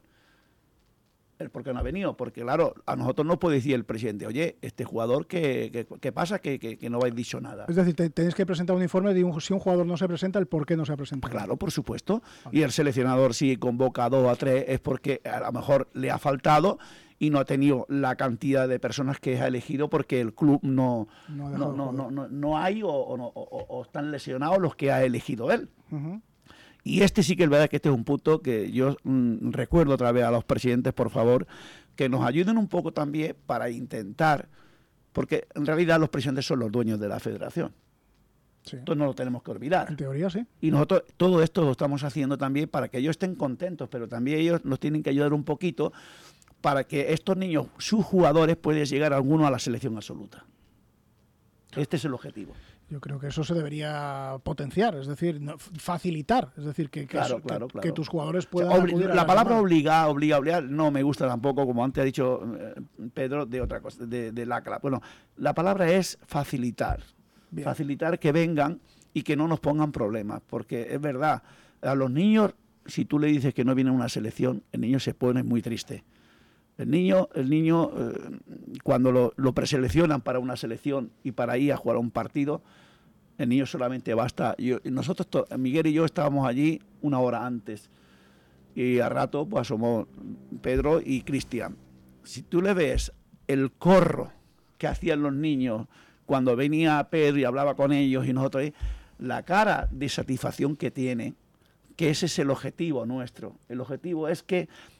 [SPEAKER 4] el por qué no ha venido, porque claro, a nosotros no puede decir el presidente, oye, este jugador, ¿qué, qué, qué pasa? Que, que, que no habéis dicho nada.
[SPEAKER 2] Es decir, te- tenéis que presentar un informe de un, si un jugador no se presenta, el por qué no se ha presentado.
[SPEAKER 4] Claro, por supuesto. Y el seleccionador si convoca a dos o a tres es porque a lo mejor le ha faltado y no ha tenido la cantidad de personas que ha elegido porque el club no,
[SPEAKER 2] No ha
[SPEAKER 4] no,
[SPEAKER 2] dejado
[SPEAKER 4] no,
[SPEAKER 2] jugar.
[SPEAKER 4] no, no, no hay o, o no- o- o están lesionados los que ha elegido él.
[SPEAKER 2] Ujú.
[SPEAKER 4] Y este sí que es verdad que este es un punto que yo mm, recuerdo otra vez a los presidentes, por favor, que nos ayuden un poco también para intentar, porque en realidad los presidentes son los dueños de la federación.
[SPEAKER 2] Sí.
[SPEAKER 4] Esto no lo tenemos que olvidar.
[SPEAKER 2] En teoría sí.
[SPEAKER 4] Y nosotros todo esto lo estamos haciendo también para que ellos estén contentos, pero también ellos nos tienen que ayudar un poquito para que estos niños, sus jugadores, puedan llegar alguno a la selección absoluta. Este es el objetivo.
[SPEAKER 2] Yo creo que eso se debería potenciar, es decir, no- facilitar, es decir, que, que,
[SPEAKER 4] Claro,
[SPEAKER 2] eso- que-
[SPEAKER 4] claro,
[SPEAKER 2] que
[SPEAKER 4] claro.
[SPEAKER 2] tus jugadores
[SPEAKER 4] O sea,
[SPEAKER 2] puedan
[SPEAKER 4] obli-
[SPEAKER 2] acudir a
[SPEAKER 4] la
[SPEAKER 2] las
[SPEAKER 4] palabra
[SPEAKER 2] llamadas.
[SPEAKER 4] obligar, obligar, obligar, no me gusta tampoco, como antes ha dicho eh, Pedro, de otra cosa, de, de la cla- Bueno, la palabra es facilitar.
[SPEAKER 2] Bien.
[SPEAKER 4] Facilitar que vengan y que no nos pongan problemas, porque es verdad, a los niños, si tú le dices que no viene a una selección, el niño se pone muy triste. El niño, el niño eh, cuando lo, lo preseleccionan para una selección y para ir a jugar a un partido, el niño solamente basta. Yo, nosotros, to- Miguel y yo estábamos allí una hora antes y a rato pues asomó Pedro y Cristian. Si tú le ves el corro que hacían los niños cuando venía Pedro y hablaba con ellos y nosotros ahí, la cara de satisfacción que tiene, que ese es el objetivo nuestro. El objetivo es que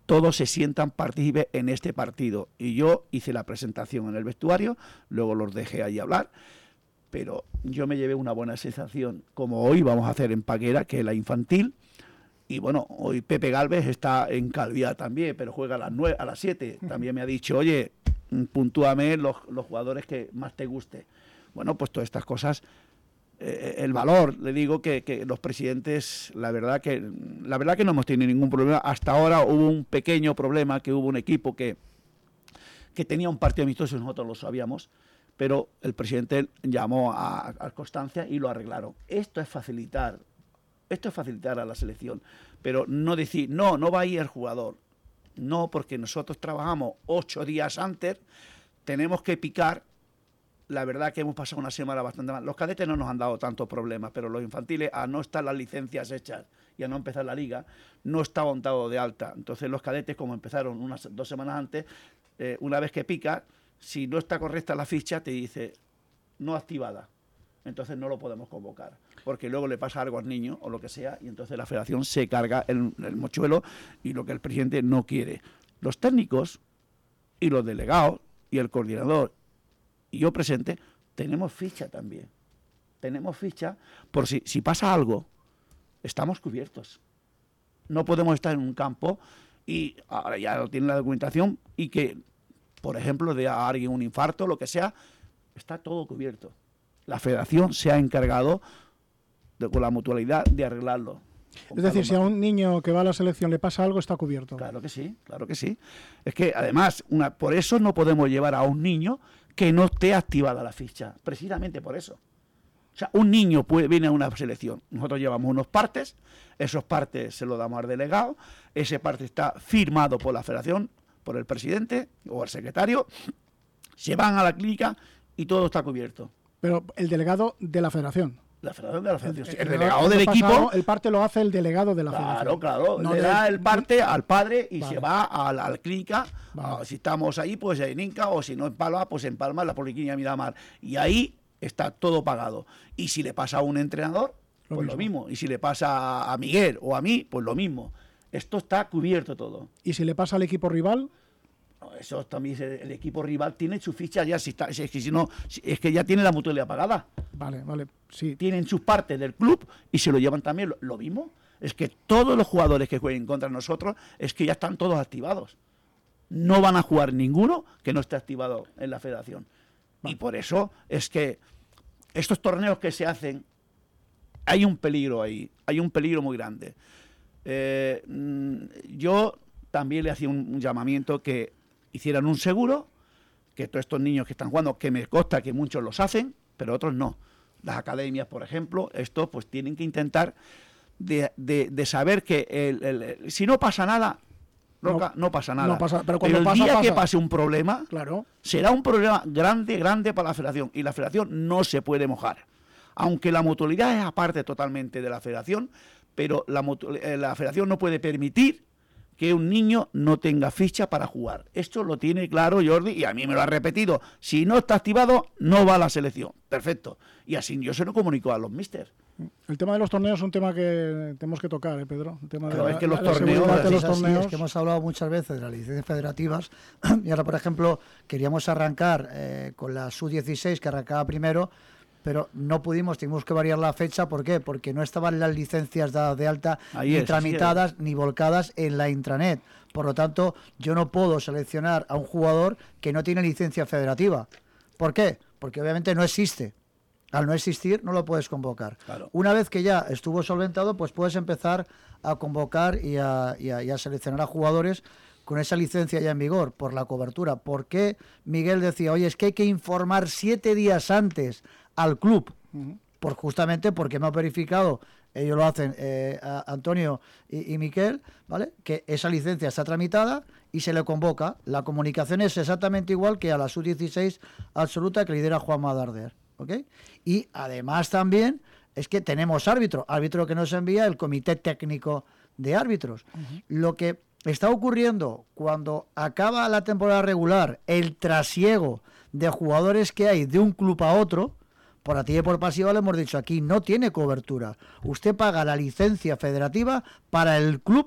[SPEAKER 4] todos se sientan partícipes en este partido. Y yo hice la presentación en el vestuario, luego los dejé ahí hablar, pero yo me llevé una buena sensación, como hoy vamos a hacer en Paquera, que es la infantil. Y bueno, hoy Pepe Gálvez está en Calviá también, pero juega a las nueve, a las siete. También me ha dicho, oye, puntúame los, los jugadores que más te guste. Bueno, pues todas estas cosas, eh, el valor, le digo que, que los presidentes, la verdad que la verdad que no hemos tenido ningún problema. Hasta ahora hubo un pequeño problema, que hubo un equipo que, que tenía un partido amistoso, nosotros lo sabíamos, pero el presidente llamó a, a Constancia y lo arreglaron. Esto es facilitar. Esto es facilitar a la selección, pero no decir, no, no va a ir el jugador. No, porque nosotros trabajamos ocho días antes, tenemos que picar. La verdad que hemos pasado una semana bastante mal. Los cadetes no nos han dado tantos problemas, pero los infantiles, a no estar las licencias hechas y a no empezar la liga, no está montado de alta. Entonces los cadetes, como empezaron unas dos semanas antes, eh, una vez que pica, si no está correcta la ficha, te dice, no activada. Entonces no lo podemos convocar, porque luego le pasa algo al niño o lo que sea, y entonces la federación se carga el, el mochuelo, y lo que el presidente no quiere. Los técnicos y los delegados y el coordinador y yo presente tenemos ficha también. Tenemos ficha por si, si pasa algo, estamos cubiertos. No podemos estar en un campo y ahora ya lo tiene la documentación y que, por ejemplo, de a alguien un infarto, lo que sea, está todo cubierto. La federación se ha encargado, de, con la mutualidad, de arreglarlo.
[SPEAKER 2] Es decir, si a un niño que va a la selección le pasa algo, está cubierto.
[SPEAKER 4] Claro que sí, claro que sí. Es que, además, una, por eso no podemos llevar a un niño que no esté activada la ficha. Precisamente por eso. O sea, un niño puede, viene a una selección. Nosotros llevamos unos partes, esos partes se los damos al delegado, ese parte está firmado por la federación, por el presidente o el secretario, se van a la clínica y todo está cubierto.
[SPEAKER 2] Pero el delegado de la federación.
[SPEAKER 4] La federación de la federación. El, el,
[SPEAKER 2] el
[SPEAKER 4] delegado del
[SPEAKER 2] pasado,
[SPEAKER 4] equipo.
[SPEAKER 2] El parte lo hace el delegado de la
[SPEAKER 4] claro,
[SPEAKER 2] federación.
[SPEAKER 4] Claro, claro.
[SPEAKER 2] No
[SPEAKER 4] le
[SPEAKER 2] de,
[SPEAKER 4] da el parte al padre y
[SPEAKER 2] vale.
[SPEAKER 4] se va a la, a la clínica.
[SPEAKER 2] Vale.
[SPEAKER 4] A, si estamos ahí, pues en Inca, o si no en Palma, pues en Palma, la Poliquín Miramar. Y ahí está todo pagado. Y si le pasa a un entrenador, lo pues mismo. lo mismo. Y si le pasa a Miguel o a mí, pues lo mismo. Esto está cubierto todo.
[SPEAKER 2] ¿Y si le pasa al equipo rival?
[SPEAKER 4] Eso también, el equipo rival tiene su ficha ya, si está, es que si no, es que ya tiene la mutualidad pagada.
[SPEAKER 2] Vale, vale, sí.
[SPEAKER 4] Tienen sus partes del club y se lo llevan también, lo, lo mismo. Es que todos los jugadores que jueguen contra nosotros, es que ya están todos activados. No van a jugar ninguno que no esté activado en la federación. Vale. Y por eso es que estos torneos que se hacen, hay un peligro ahí, hay un peligro muy grande. Eh, yo también le hacía un, un llamamiento que hicieran un seguro, que todos estos niños que están jugando, que me consta que muchos los hacen, pero otros no. Las academias, por ejemplo, estos pues tienen que intentar de, de, de saber que el, el, el, si no pasa nada, Roca, no, no pasa nada.
[SPEAKER 2] No pasa, pero cuando
[SPEAKER 4] pero el
[SPEAKER 2] pasa,
[SPEAKER 4] día
[SPEAKER 2] pasa.
[SPEAKER 4] que pase un problema,
[SPEAKER 2] claro.
[SPEAKER 4] será un problema grande, grande para la federación, y la federación no se puede mojar. Aunque la mutualidad es aparte totalmente de la federación, pero la, la federación no puede permitir que un niño no tenga ficha para jugar. Esto lo tiene claro Jordi y a mí me lo ha repetido. Si no está activado, no va a la selección. Perfecto. Y así yo se lo comunico a los místers.
[SPEAKER 2] El tema de los torneos es un tema que tenemos que tocar, ¿eh, Pedro? El tema
[SPEAKER 4] Pero
[SPEAKER 2] de
[SPEAKER 4] es
[SPEAKER 2] la,
[SPEAKER 4] que los
[SPEAKER 2] la
[SPEAKER 4] torneos,
[SPEAKER 2] seguridad de los
[SPEAKER 3] es así,
[SPEAKER 2] torneos.
[SPEAKER 3] Es que hemos hablado muchas veces de las licencias federativas y ahora, por ejemplo, queríamos arrancar eh, con la sub dieciséis, que arrancaba primero, pero no pudimos, tuvimos que variar la fecha. ¿Por qué? Porque no estaban las licencias dadas de alta
[SPEAKER 4] Ahí
[SPEAKER 3] ni
[SPEAKER 4] es,
[SPEAKER 3] tramitadas ni volcadas en la intranet. Por lo tanto, yo no puedo seleccionar a un jugador que no tiene licencia federativa. ¿Por qué? Porque obviamente no existe. Al no existir, no lo puedes convocar.
[SPEAKER 4] Claro.
[SPEAKER 3] Una vez que ya estuvo solventado, pues puedes empezar a convocar y a, y a, y a seleccionar a jugadores con esa licencia ya en vigor, por la cobertura. ¿Por qué Miguel decía, oye, es que hay que informar siete días antes al club? Uh-huh. Por, justamente porque me ha verificado, ellos lo hacen, eh, a Antonio y, y Miquel, ¿vale? Que esa licencia está tramitada y se le convoca. La comunicación es exactamente igual que a la sub dieciséis absoluta que lidera Juanma Darder, ¿ok? Y además también es que tenemos árbitro, árbitro que nos envía el Comité Técnico de Árbitros. Uh-huh. Lo que está ocurriendo cuando acaba la temporada regular, el trasiego de jugadores que hay de un club a otro, por activa y por pasiva le hemos dicho aquí, no tiene cobertura. Usted paga la licencia federativa para el club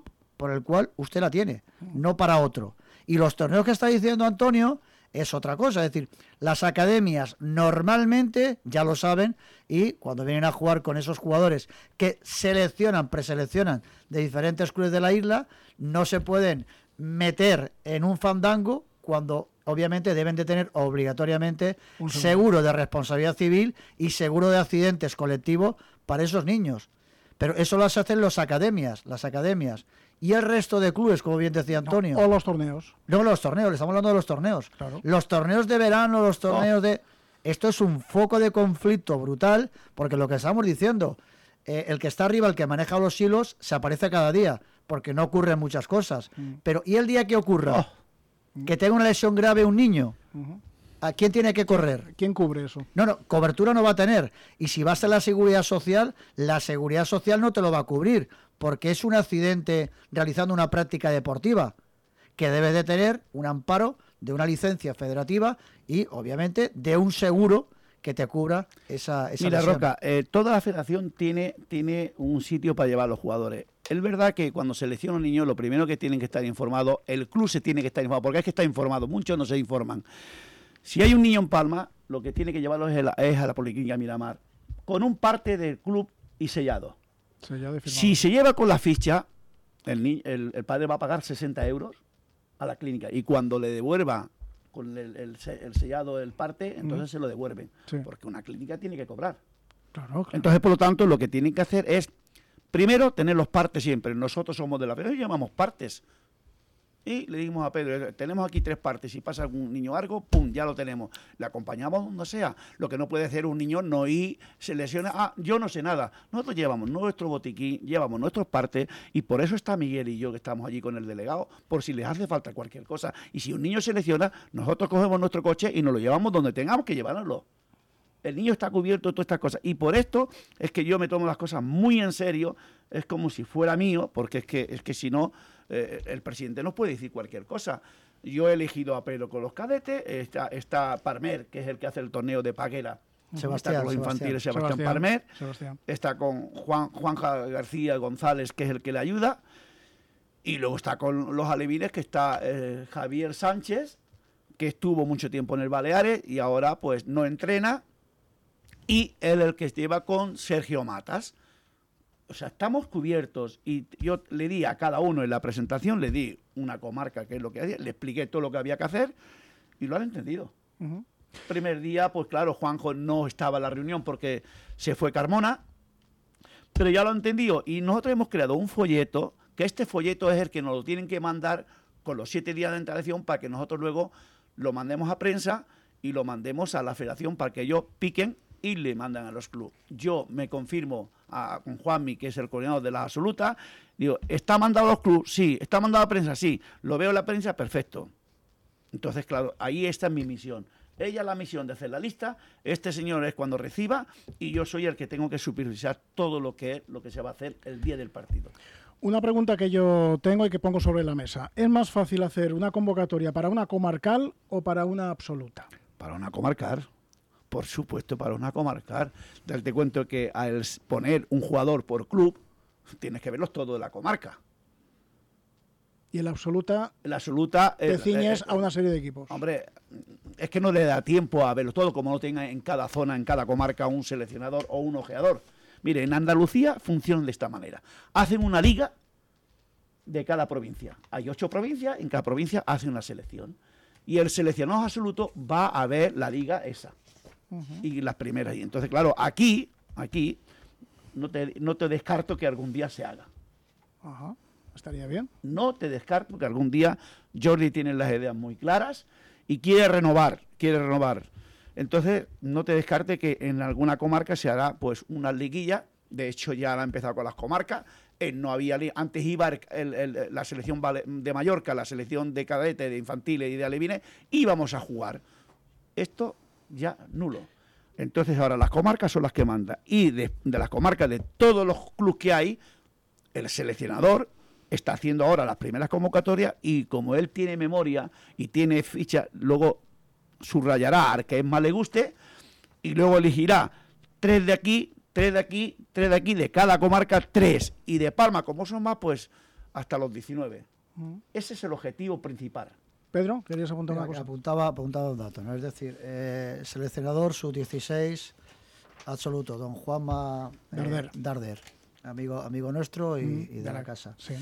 [SPEAKER 3] por el cual usted la tiene, no para otro. Y los torneos que está diciendo Antonio es otra cosa, es decir, las academias normalmente ya lo saben, y cuando vienen a jugar con esos jugadores que seleccionan, preseleccionan de diferentes clubes de la isla, no se pueden meter en un fandango cuando obviamente deben de tener obligatoriamente un seguro de responsabilidad civil y seguro de accidentes colectivos para esos niños. Pero eso lo hacen las academias, las academias. Y el resto de clubes, como bien decía Antonio.
[SPEAKER 2] No, o los torneos.
[SPEAKER 3] No, los torneos, le estamos hablando de los torneos.
[SPEAKER 2] Claro.
[SPEAKER 3] Los torneos de verano, los torneos
[SPEAKER 2] oh.
[SPEAKER 3] de... Esto es un foco de conflicto brutal, porque lo que estamos diciendo, eh, el que está arriba, el que maneja los hilos, se aparece cada día, porque no ocurren muchas cosas. Mm. Pero, ¿y el día que ocurra? Oh. Que tenga una lesión grave un niño. Uh-huh. ¿A quién tiene que correr?
[SPEAKER 2] ¿Quién cubre eso?
[SPEAKER 3] No, no, cobertura no va a tener. Y si vas a la seguridad social, la seguridad social no te lo va a cubrir, porque es un accidente realizando una práctica deportiva, que debe de tener un amparo de una licencia federativa y, obviamente, de un seguro que te cubra esa, esa
[SPEAKER 4] Mira,
[SPEAKER 3] lesión.
[SPEAKER 4] Roca, eh, toda la federación tiene, tiene un sitio para llevar a los jugadores. Es verdad que cuando selecciona un niño, lo primero que tienen que estar informados, el club se tiene que estar informado, porque es que está informado, muchos no se informan. Si hay un niño en Palma, lo que tiene que llevarlo es, el, es a la Policlínica Miramar, con un parte del club y sellado.
[SPEAKER 2] sellado y
[SPEAKER 4] si se lleva con la ficha, el, ni, el, el padre va a pagar sesenta euros a la clínica, y cuando le devuelva con el, el, el sellado el parte, entonces mm. se lo devuelven, sí. porque una clínica tiene que cobrar.
[SPEAKER 2] Claro, claro.
[SPEAKER 4] Entonces, por lo tanto, lo que tienen que hacer es, primero, tener los partes siempre. Nosotros somos de la federación, llamamos partes. Y le dijimos a Pedro, tenemos aquí tres partes, si pasa algún niño algo, pum, ya lo tenemos. Le acompañamos donde sea. Lo que no puede hacer un niño no ir, se lesiona, ah, yo no sé nada. Nosotros llevamos nuestro botiquín, llevamos nuestros partes, y por eso está Miguel y yo, que estamos allí con el delegado, por si les hace falta cualquier cosa. Y si un niño se lesiona, nosotros cogemos nuestro coche y nos lo llevamos donde tengamos que llevárnoslo. El niño está cubierto de todas estas cosas. Y por esto es que yo me tomo las cosas muy en serio, es como si fuera mío, porque es que, es que si no, eh, el presidente nos puede decir cualquier cosa. Yo he elegido a Pedro con los cadetes, está, está Parmer, que es el que hace el torneo de Paguera,
[SPEAKER 3] Sebastián,
[SPEAKER 4] está con los infantiles, Sebastián,
[SPEAKER 2] Sebastián
[SPEAKER 4] Parmer,
[SPEAKER 2] Sebastián.
[SPEAKER 4] Está con Juan Juanja García González, que es el que le ayuda, y luego está con los alevines, que está eh, Javier Sánchez, que estuvo mucho tiempo en el Baleares y ahora pues no entrena, y él el que lleva con Sergio Matas. O sea, estamos cubiertos, y yo le di a cada uno en la presentación, le di una comarca, que es lo que hacía, le expliqué todo lo que había que hacer, y lo han entendido. Uh-huh. Primer día, pues claro, Juanjo no estaba en la reunión porque se fue Carmona, pero ya lo han entendido, y nosotros hemos creado un folleto, que este folleto es el que nos lo tienen que mandar con los siete días de instalación para que nosotros luego lo mandemos a prensa y lo mandemos a la federación para que ellos piquen y le mandan a los clubes. Yo me confirmo a, con Juanmi, que es el coordinador de la absoluta, digo, ¿está mandado a los clubes? Sí. ¿Está mandado a prensa? Sí. ¿Lo veo en la prensa? Perfecto. Entonces, claro, ahí está mi misión. Ella la misión de hacer la lista, este señor es cuando reciba, y yo soy el que tengo que supervisar todo lo que es lo que se va a hacer el día del partido.
[SPEAKER 2] Una pregunta que yo tengo y que pongo sobre la mesa. ¿Es más fácil hacer una convocatoria para una comarcal o para una absoluta?
[SPEAKER 4] Para una comarcal. Por supuesto, para una comarcal. Te cuento que al poner un jugador por club, tienes que verlos todos de la comarca.
[SPEAKER 2] Y en la absoluta,
[SPEAKER 4] la absoluta
[SPEAKER 2] te
[SPEAKER 4] eh,
[SPEAKER 2] ciñes
[SPEAKER 4] eh,
[SPEAKER 2] a una serie de equipos.
[SPEAKER 4] Hombre, es que no le da tiempo a verlos todos, como no tenga en cada zona, en cada comarca, un seleccionador o un ojeador. Mire, en Andalucía funcionan de esta manera. Hacen una liga de cada provincia. Hay ocho provincias, en cada provincia hacen una selección. Y el seleccionado absoluto va a ver la liga esa. Uh-huh. Y las primeras. Y entonces, claro, aquí, aquí, no te, no te descarto que algún día se haga.
[SPEAKER 2] Ajá, uh-huh. Estaría bien.
[SPEAKER 4] No te descarto que algún día Jordi tiene las ideas muy claras y quiere renovar, quiere renovar. Entonces, no te descarte que en alguna comarca se hará pues una liguilla. De hecho, ya la ha empezado con las comarcas. Eh, no había li- Antes iba el, el, el, la selección de Mallorca, la selección de cadetes, de infantiles y de alevines, íbamos a jugar. Esto ya nulo. Entonces, ahora las comarcas son las que mandan. Y de, de las comarcas, de todos los clubes que hay, el seleccionador está haciendo ahora las primeras convocatorias, y como él tiene memoria y tiene ficha, luego subrayará al que más le guste, y luego elegirá tres de aquí, tres de aquí, tres de aquí, de cada comarca, tres. Y de Palma, como son más, pues hasta los diecinueve. Uh-huh. Ese es el objetivo principal.
[SPEAKER 2] Pedro, ¿querías apuntar
[SPEAKER 3] Mira,
[SPEAKER 2] una cosa?
[SPEAKER 3] Apuntaba, apuntaba un dato, ¿no? Es decir, eh, seleccionador sub dieciséis absoluto, don Juanma eh,
[SPEAKER 2] Darder.
[SPEAKER 3] Darder, amigo, amigo nuestro y, mm, y de, de la, la casa.
[SPEAKER 2] Sí.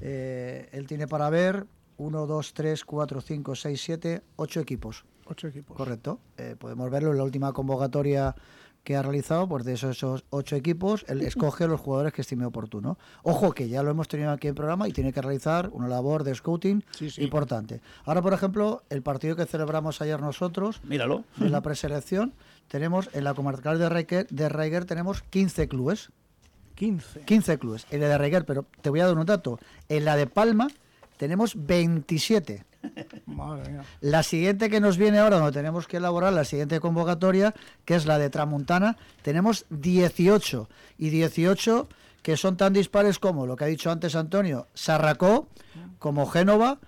[SPEAKER 3] Eh, él tiene para ver uno, dos, tres, cuatro, cinco, seis, siete, ocho equipos.
[SPEAKER 2] Ocho equipos.
[SPEAKER 3] Correcto. Eh, podemos verlo en la última convocatoria que ha realizado, pues de esos, esos ocho equipos, él escoge los jugadores que estime oportuno. Ojo que ya lo hemos tenido aquí en el programa y tiene que realizar una labor de scouting sí, sí. importante. Ahora, por ejemplo, el partido que celebramos ayer nosotros,
[SPEAKER 4] míralo,
[SPEAKER 3] en la preselección, tenemos en la comarcal de Reiguer, de Reiguer tenemos quince clubes.
[SPEAKER 2] quince.
[SPEAKER 3] quince clubes. En la de Reiguer, pero te voy a dar un dato. En la de Palma tenemos veintisiete.
[SPEAKER 2] Madre mía.
[SPEAKER 3] La siguiente que nos viene ahora, donde tenemos que elaborar la siguiente convocatoria, que es la de Tramuntana, tenemos dieciocho. Y dieciocho que son tan dispares como lo que ha dicho antes Antonio, Sarracó, como Génova,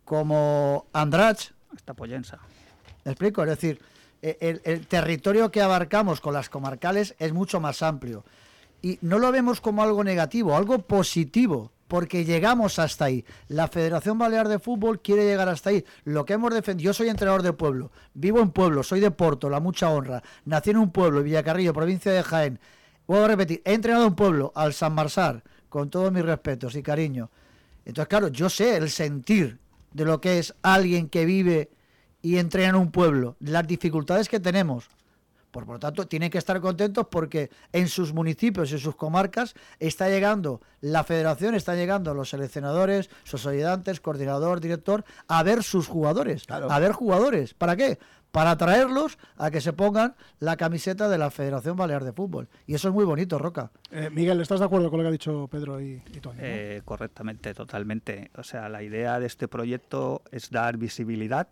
[SPEAKER 3] como Andratx.
[SPEAKER 5] Hasta Pollensa.
[SPEAKER 3] ¿Me explico? Es decir, el, el territorio que abarcamos con las comarcales es mucho más amplio. Y no lo vemos como algo negativo, algo positivo. Porque llegamos hasta ahí. La Federación Balear de Fútbol quiere llegar hasta ahí. Lo que hemos defendido, yo soy entrenador de pueblo, vivo en pueblo, soy de Porto, la mucha honra, nací en un pueblo, Villacarrillo, provincia de Jaén. Voy a repetir, he entrenado en un pueblo, al San Marsar, con todos mis respetos y cariño. Entonces, claro, yo sé el sentir de lo que es alguien que vive y entrena en un pueblo, las dificultades que tenemos. Por lo tanto, tienen que estar contentos porque en sus municipios y sus comarcas está llegando la federación, están llegando los seleccionadores, sus ayudantes, coordinador, director, a ver sus jugadores, claro. a ver jugadores. ¿Para qué? Para atraerlos a que se pongan la camiseta de la Federación Balear de Fútbol. Y eso es muy bonito, Roca.
[SPEAKER 2] Eh, Miguel, ¿estás de acuerdo con lo que ha dicho Pedro y, y Tony? ¿no?
[SPEAKER 5] Eh, correctamente, totalmente. O sea, la idea de este proyecto es dar visibilidad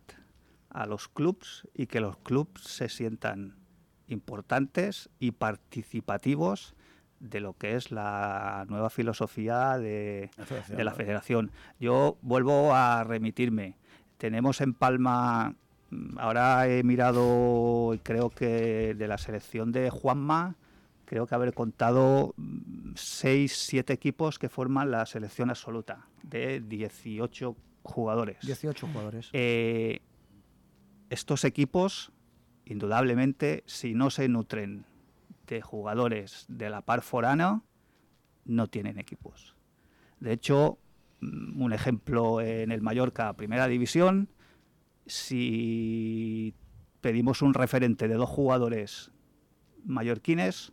[SPEAKER 5] a los clubs y que los clubs se sientan importantes y participativos de lo que es la nueva filosofía de la, de la federación. Yo vuelvo a remitirme. Tenemos en Palma, ahora he mirado, creo que de la selección de Juanma, creo que haber contado seis, siete equipos que forman la selección absoluta de dieciocho jugadores.
[SPEAKER 3] dieciocho jugadores.
[SPEAKER 5] Eh, estos equipos, indudablemente, si no se nutren de jugadores de la par forana, no tienen equipos. De hecho, un ejemplo en el Mallorca, primera división, si pedimos un referente de dos jugadores mallorquines...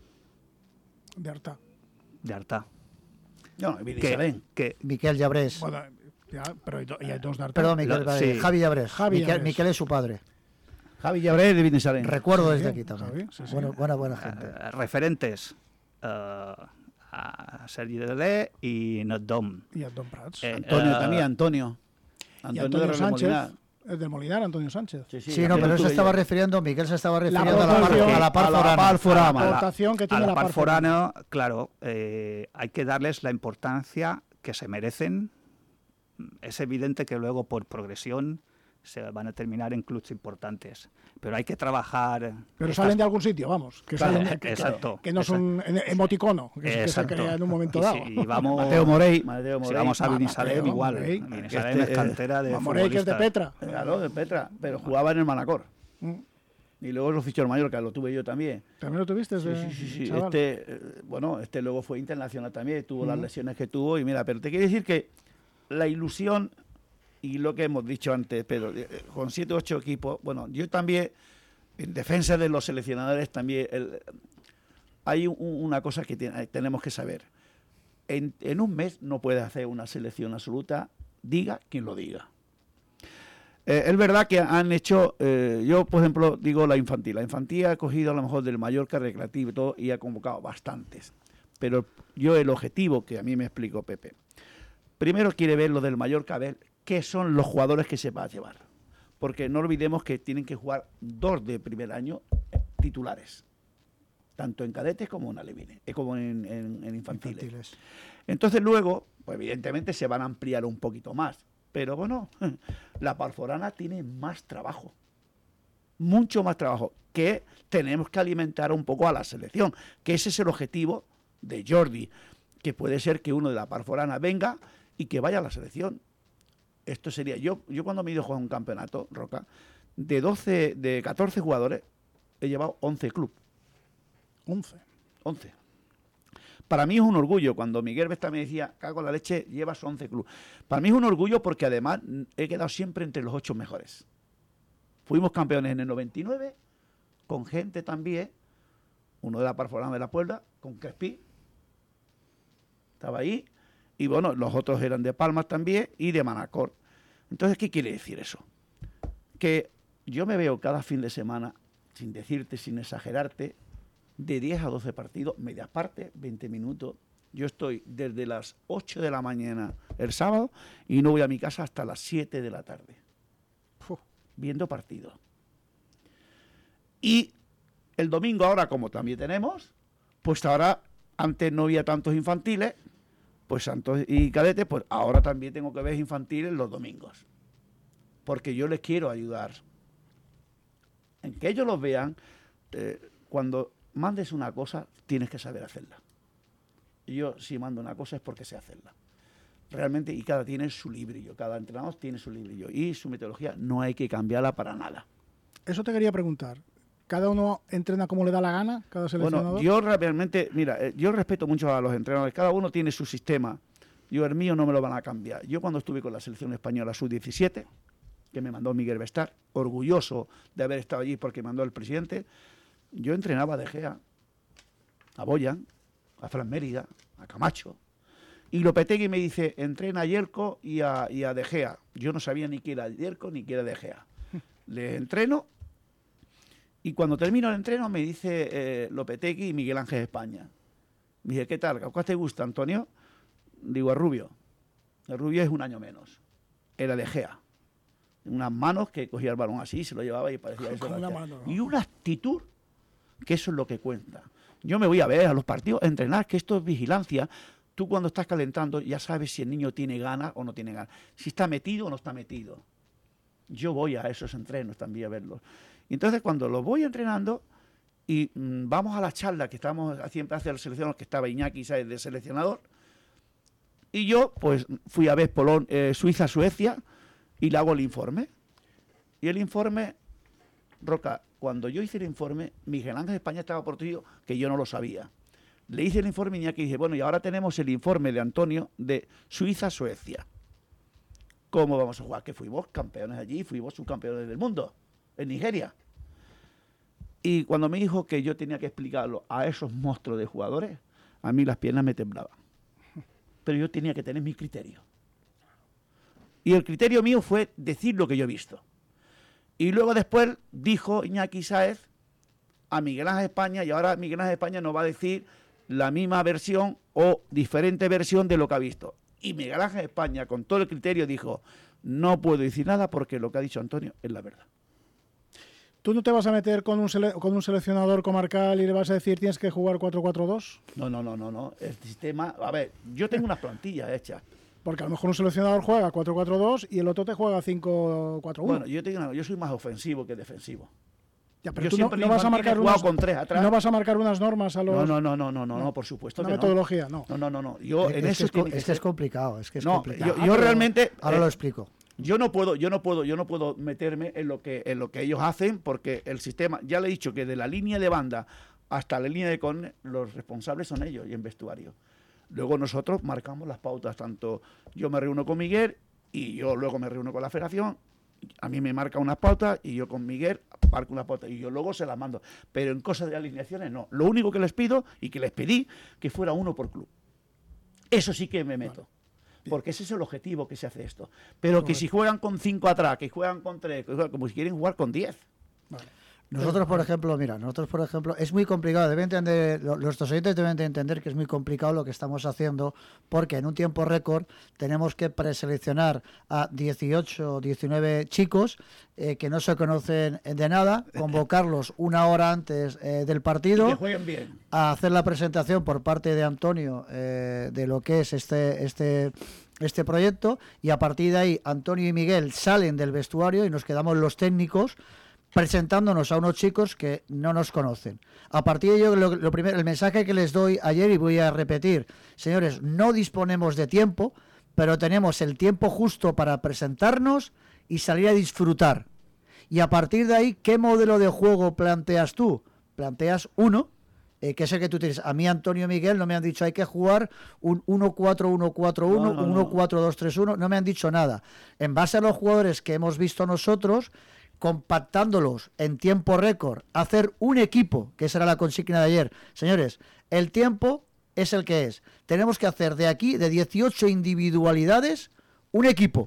[SPEAKER 2] De Artà.
[SPEAKER 5] De Artà.
[SPEAKER 4] No, que,
[SPEAKER 3] que Miquel Llabrés.
[SPEAKER 2] Bueno, ya, pero hay, do, hay dos de Artà.
[SPEAKER 3] Perdón, Miquel,
[SPEAKER 5] Lo, sí.
[SPEAKER 3] Javi Llabrés.
[SPEAKER 2] Javi
[SPEAKER 3] Miquel,
[SPEAKER 2] Llabrés.
[SPEAKER 3] Miquel es su padre.
[SPEAKER 4] Javi Llabrés de Vinesarén.
[SPEAKER 3] Recuerdo
[SPEAKER 2] sí,
[SPEAKER 3] desde
[SPEAKER 2] sí,
[SPEAKER 3] aquí también.
[SPEAKER 2] Javi, sí, sí.
[SPEAKER 3] Bueno, buena, buena gente.
[SPEAKER 5] Uh, referentes uh, a Sergi Delé y Notdom.
[SPEAKER 2] Y a Don Prats.
[SPEAKER 4] Eh, Antonio uh, también, Antonio.
[SPEAKER 2] Antonio, y Antonio de Sánchez. Molinar. El de Molinar, Antonio Sánchez.
[SPEAKER 3] Sí, sí, sí no, pero él se estaba yo. refiriendo, Miguel se estaba refiriendo
[SPEAKER 2] la
[SPEAKER 3] a la par, a la par forana.
[SPEAKER 2] A la, forana. A la aportación que tiene
[SPEAKER 5] a la,
[SPEAKER 2] la
[SPEAKER 5] par forana, claro, eh, hay que darles la importancia que se merecen. Es evidente que luego por progresión se van a terminar en clubs importantes, pero hay que trabajar.
[SPEAKER 2] Pero
[SPEAKER 5] estas...
[SPEAKER 2] salen de algún sitio, vamos, que
[SPEAKER 5] claro,
[SPEAKER 2] salen de, que,
[SPEAKER 5] exacto,
[SPEAKER 2] que, que no es un emoticono que, que se crea en un momento
[SPEAKER 5] y
[SPEAKER 2] dado.
[SPEAKER 5] Si, y vamos,
[SPEAKER 4] Mateo Morey, Mateo Morey,
[SPEAKER 5] si vamos a Binissalem igual, Binissalem
[SPEAKER 4] este,
[SPEAKER 5] es cantera de
[SPEAKER 2] Morey, que es de Petra.
[SPEAKER 4] Claro, de Petra, pero jugaba en el Manacor. Mm. Y luego lo fichó el Mallorca, lo tuve yo también.
[SPEAKER 2] ¿También lo tuviste?
[SPEAKER 4] Sí, sí, sí. sí. Este, eh, bueno, este luego fue internacional también, tuvo mm. las lesiones que tuvo. Y mira, pero te quiero decir que la ilusión y lo que hemos dicho antes, pero eh, con siete o ocho equipos, bueno, yo también, en defensa de los seleccionadores, también el, hay un, una cosa que tiene, tenemos que saber. En, en un mes no puedes hacer una selección absoluta, diga quien lo diga. Eh, es verdad que han hecho, eh, yo por ejemplo digo la infantil, la infantil ha cogido a lo mejor del Mallorca recreativo y todo y ha convocado bastantes, pero yo el objetivo que a mí me explicó Pepe, primero quiere ver lo del Mallorca, a ver qué son los jugadores que se va a llevar, porque no olvidemos que tienen que jugar dos de primer año titulares, tanto en cadetes como en alevines, eh, como en, en, en infantiles. infantiles. Entonces luego, pues evidentemente se van a ampliar un poquito más. Pero bueno, la Parforana tiene más trabajo, mucho más trabajo, que tenemos que alimentar un poco a la selección, que ese es el objetivo de Jordi, que puede ser que uno de la Parforana venga y que vaya a la selección. Esto sería, yo yo cuando me he ido a jugar un campeonato, Roca, de doce, de catorce jugadores, he llevado once clubes.
[SPEAKER 2] once.
[SPEAKER 4] once. Para mí es un orgullo. Cuando Miguel Vesta me decía, cago en la leche, llevas once clubes. Para mí es un orgullo porque además he quedado siempre entre los ocho mejores. Fuimos campeones en el noventa y nueve, con gente también, uno de la Parforana de la Puebla, con Crespí, estaba ahí, y bueno, los otros eran de Palmas también y de Manacor. Entonces, ¿qué quiere decir eso? Que yo me veo cada fin de semana, sin decirte, sin exagerarte, de diez a doce partidos, medias partes, veinte minutos. Yo estoy desde las ocho de la mañana el sábado y no voy a mi casa hasta las siete de la tarde, Uf, viendo partidos. Y el domingo ahora, como también tenemos, pues ahora, antes no había tantos infantiles, pues santos y cadetes, pues ahora también tengo que ver infantiles los domingos. Porque yo les quiero ayudar. En que ellos los vean, eh, cuando mandes una cosa, tienes que saber hacerla. Y yo, si mando una cosa, es porque sé hacerla. Realmente, y cada tiene su librillo, cada entrenador tiene su librillo. Y su metodología no hay que cambiarla para nada.
[SPEAKER 2] Eso te quería preguntar. ¿Cada uno entrena como le da la gana, cada seleccionador?
[SPEAKER 4] Bueno, yo realmente, mira, yo respeto mucho a los entrenadores. Cada uno tiene su sistema. Yo, el mío no me lo van a cambiar. Yo cuando estuve con la selección española sub diecisiete, que me mandó Miguel Bestar, orgulloso de haber estado allí porque mandó el presidente, yo entrenaba a De Gea, a Boyan, a Fran Mérida, a Camacho. Y Lopetegui me dice, entrena a Yerko y a, y a De Gea. Yo no sabía ni qué era Yerko ni qué era De Gea. Le entreno y cuando termino el entreno me dice eh, Lopetegui y Miguel Ángel España. Me dice, ¿qué tal? ¿Cuál te gusta, Antonio? Digo, a Rubio. El Rubio es un año menos. Era De Gea. Unas manos que cogía el balón así, se lo llevaba y parecía eso.
[SPEAKER 2] Una mano, ¿no?
[SPEAKER 4] Y una actitud, que eso es lo que cuenta. Yo me voy a ver a los partidos, a entrenar, que esto es vigilancia. Tú cuando estás calentando ya sabes si el niño tiene ganas o no tiene ganas. Si está metido o no está metido. Yo voy a esos entrenos también a verlos. Y entonces cuando los voy entrenando y mmm, vamos a la charla que estamos siempre hace el seleccionador, que estaba Iñaki Sáez de seleccionador, y yo pues fui a ver Polón, eh, Suiza, Suecia, y le hago el informe. Y el informe, Roca, cuando yo hice el informe, Miguel Ángel España estaba por tuyo, que yo no lo sabía. Le hice el informe y Iñaki dice, bueno, y ahora tenemos el informe de Antonio de Suiza, Suecia. ¿Cómo vamos a jugar? Que fuimos campeones allí, fuimos subcampeones del mundo, en Nigeria. Y cuando me dijo que yo tenía que explicarlo a esos monstruos de jugadores, a mí las piernas me temblaban. Pero yo tenía que tener mi criterio. Y el criterio mío fue decir lo que yo he visto. Y luego después dijo Iñaki Sáez a Miguel Ángel España, y ahora Miguel Ángel España nos va a decir la misma versión o diferente versión de lo que ha visto. Y Miguel Ángel España, con todo el criterio, dijo, no puedo decir nada porque lo que ha dicho Antonio es la verdad.
[SPEAKER 2] ¿Tú no te vas a meter con un, sele con un seleccionador comarcal y le vas a decir tienes que jugar cuatro cuatro dos?
[SPEAKER 4] No, no, no, no, no. El sistema, a ver, yo tengo unas plantillas hechas.
[SPEAKER 2] Porque a lo mejor un seleccionador juega cuatro cuatro dos y el otro te juega cinco cuatro uno.
[SPEAKER 4] Bueno, yo, tengo una, yo soy más ofensivo que defensivo.
[SPEAKER 2] Ya, pero
[SPEAKER 4] yo
[SPEAKER 2] tú no, no, vas a marcar unas,
[SPEAKER 4] con tres atrás.
[SPEAKER 2] no vas a marcar unas normas a los...
[SPEAKER 4] No, no, no, no, no, no, no por supuesto
[SPEAKER 2] una
[SPEAKER 4] que
[SPEAKER 2] metodología, no.
[SPEAKER 4] No, no, no, no. Yo
[SPEAKER 3] es,
[SPEAKER 4] en
[SPEAKER 3] es
[SPEAKER 4] eso
[SPEAKER 3] que es, es, que
[SPEAKER 4] ser...
[SPEAKER 3] es complicado, es que es
[SPEAKER 4] no,
[SPEAKER 3] complicado.
[SPEAKER 4] Yo, yo
[SPEAKER 3] ah,
[SPEAKER 4] realmente...
[SPEAKER 3] Ahora
[SPEAKER 4] eh,
[SPEAKER 3] lo explico.
[SPEAKER 4] Yo no puedo, yo no puedo, yo no puedo meterme en lo que en lo que ellos hacen porque el sistema, ya le he dicho que de la línea de banda hasta la línea de córner, los responsables son ellos y en vestuario. Luego nosotros marcamos las pautas, tanto yo me reúno con Miguel y yo luego me reúno con la federación, a mí me marca unas pautas y yo con Miguel marco unas pautas y yo luego se las mando. Pero en cosas de alineaciones no. Lo único que les pido y que les pedí, que fuera uno por club. Eso sí que me meto. Vale. Porque ese es el objetivo que se hace esto. Pero Correcto. Que si juegan con cinco atrás, que juegan con tres, que juegan, como si quieren jugar con diez.
[SPEAKER 2] Vale.
[SPEAKER 3] Nosotros, por ejemplo, mira, nosotros, por ejemplo, es muy complicado, deben entender, nuestros oyentes deben de entender que es muy complicado lo que estamos haciendo, porque en un tiempo récord tenemos que preseleccionar a dieciocho o diecinueve chicos eh, que no se conocen de nada, convocarlos una hora antes eh, del partido,
[SPEAKER 4] y que jueguen bien.
[SPEAKER 3] A hacer la presentación por parte de Antonio eh, de lo que es este, este, este proyecto, y a partir de ahí Antonio y Miguel salen del vestuario y nos quedamos los técnicos presentándonos a unos chicos que no nos conocen. A partir de ello, lo, lo primero, el mensaje que les doy ayer, y voy a repetir, señores, no disponemos de tiempo, pero tenemos el tiempo justo para presentarnos y salir a disfrutar. Y a partir de ahí, ¿qué modelo de juego planteas tú? Planteas uno, eh, que es el que tú tienes. A mí, Antonio y Miguel, no me han dicho hay que jugar un uno cuatro uno cuatro uno,
[SPEAKER 4] no, no,
[SPEAKER 3] un uno cuatro dos tres uno, no me han dicho nada. En base a los jugadores que hemos visto nosotros, compactándolos en tiempo récord, hacer un equipo, que esa era la consigna de ayer. Señores, el tiempo es el que es. Tenemos que hacer de aquí, de dieciocho individualidades, un equipo.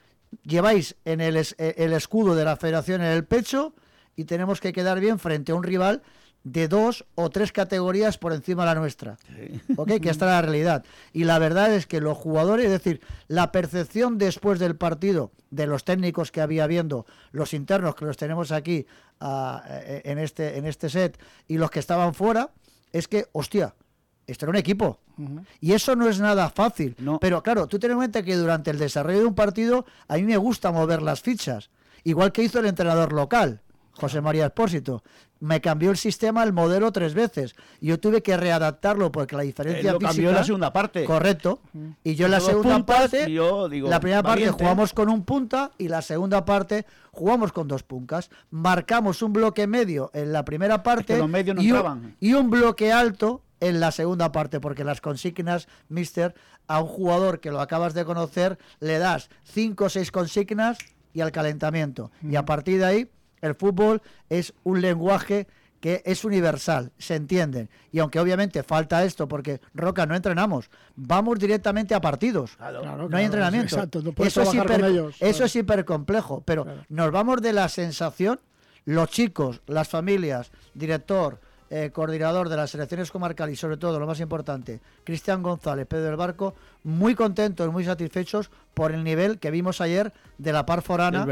[SPEAKER 3] Lleváis en el, es, el escudo de la federación en el pecho y tenemos que quedar bien frente a un rival de dos o tres categorías por encima de la nuestra. Sí. ¿Ok? Que esta es la realidad. Y la verdad es que los jugadores, es decir, la percepción después del partido de los técnicos que había viendo, los internos que los tenemos aquí uh, en, este, en este set y los que estaban fuera, es que, hostia, esto era un equipo. Uh-huh. Y eso no es nada fácil. No. Pero claro, tú ten en cuenta que durante el desarrollo de un partido a mí me gusta mover las fichas. Igual que hizo el entrenador local, José María Espósito. Me cambió el sistema, el modelo tres veces. Y yo tuve que readaptarlo porque la diferencia
[SPEAKER 4] Él lo
[SPEAKER 3] física...
[SPEAKER 4] cambió en la segunda parte.
[SPEAKER 3] Correcto. Uh-huh. Y yo en la segunda puntas, parte, yo digo, la primera valiente. parte jugamos con un punta y la segunda parte jugamos con dos puntas. Marcamos un bloque medio en la primera parte
[SPEAKER 4] es que los medios no
[SPEAKER 3] y,
[SPEAKER 4] entraban.
[SPEAKER 3] Un, y un bloque alto en la segunda parte, porque las consignas, mister, a un jugador que lo acabas de conocer, le das cinco o seis consignas y al calentamiento. Mm. Y a partir de ahí, el fútbol es un lenguaje que es universal, se entienden. Y aunque obviamente falta esto, porque, Roca, no entrenamos, vamos directamente a partidos. Claro, claro, no claro, hay entrenamiento.
[SPEAKER 2] Exacto, no
[SPEAKER 3] eso es hiper,
[SPEAKER 2] ellos,
[SPEAKER 3] eso
[SPEAKER 2] claro.
[SPEAKER 3] es hiper complejo, pero claro. nos vamos de la sensación, los chicos, las familias, director, Eh, coordinador de las selecciones comarcales y sobre todo, lo más importante, Cristian González, Pedro del Barco, muy contentos, muy satisfechos por el nivel que vimos ayer de la par forana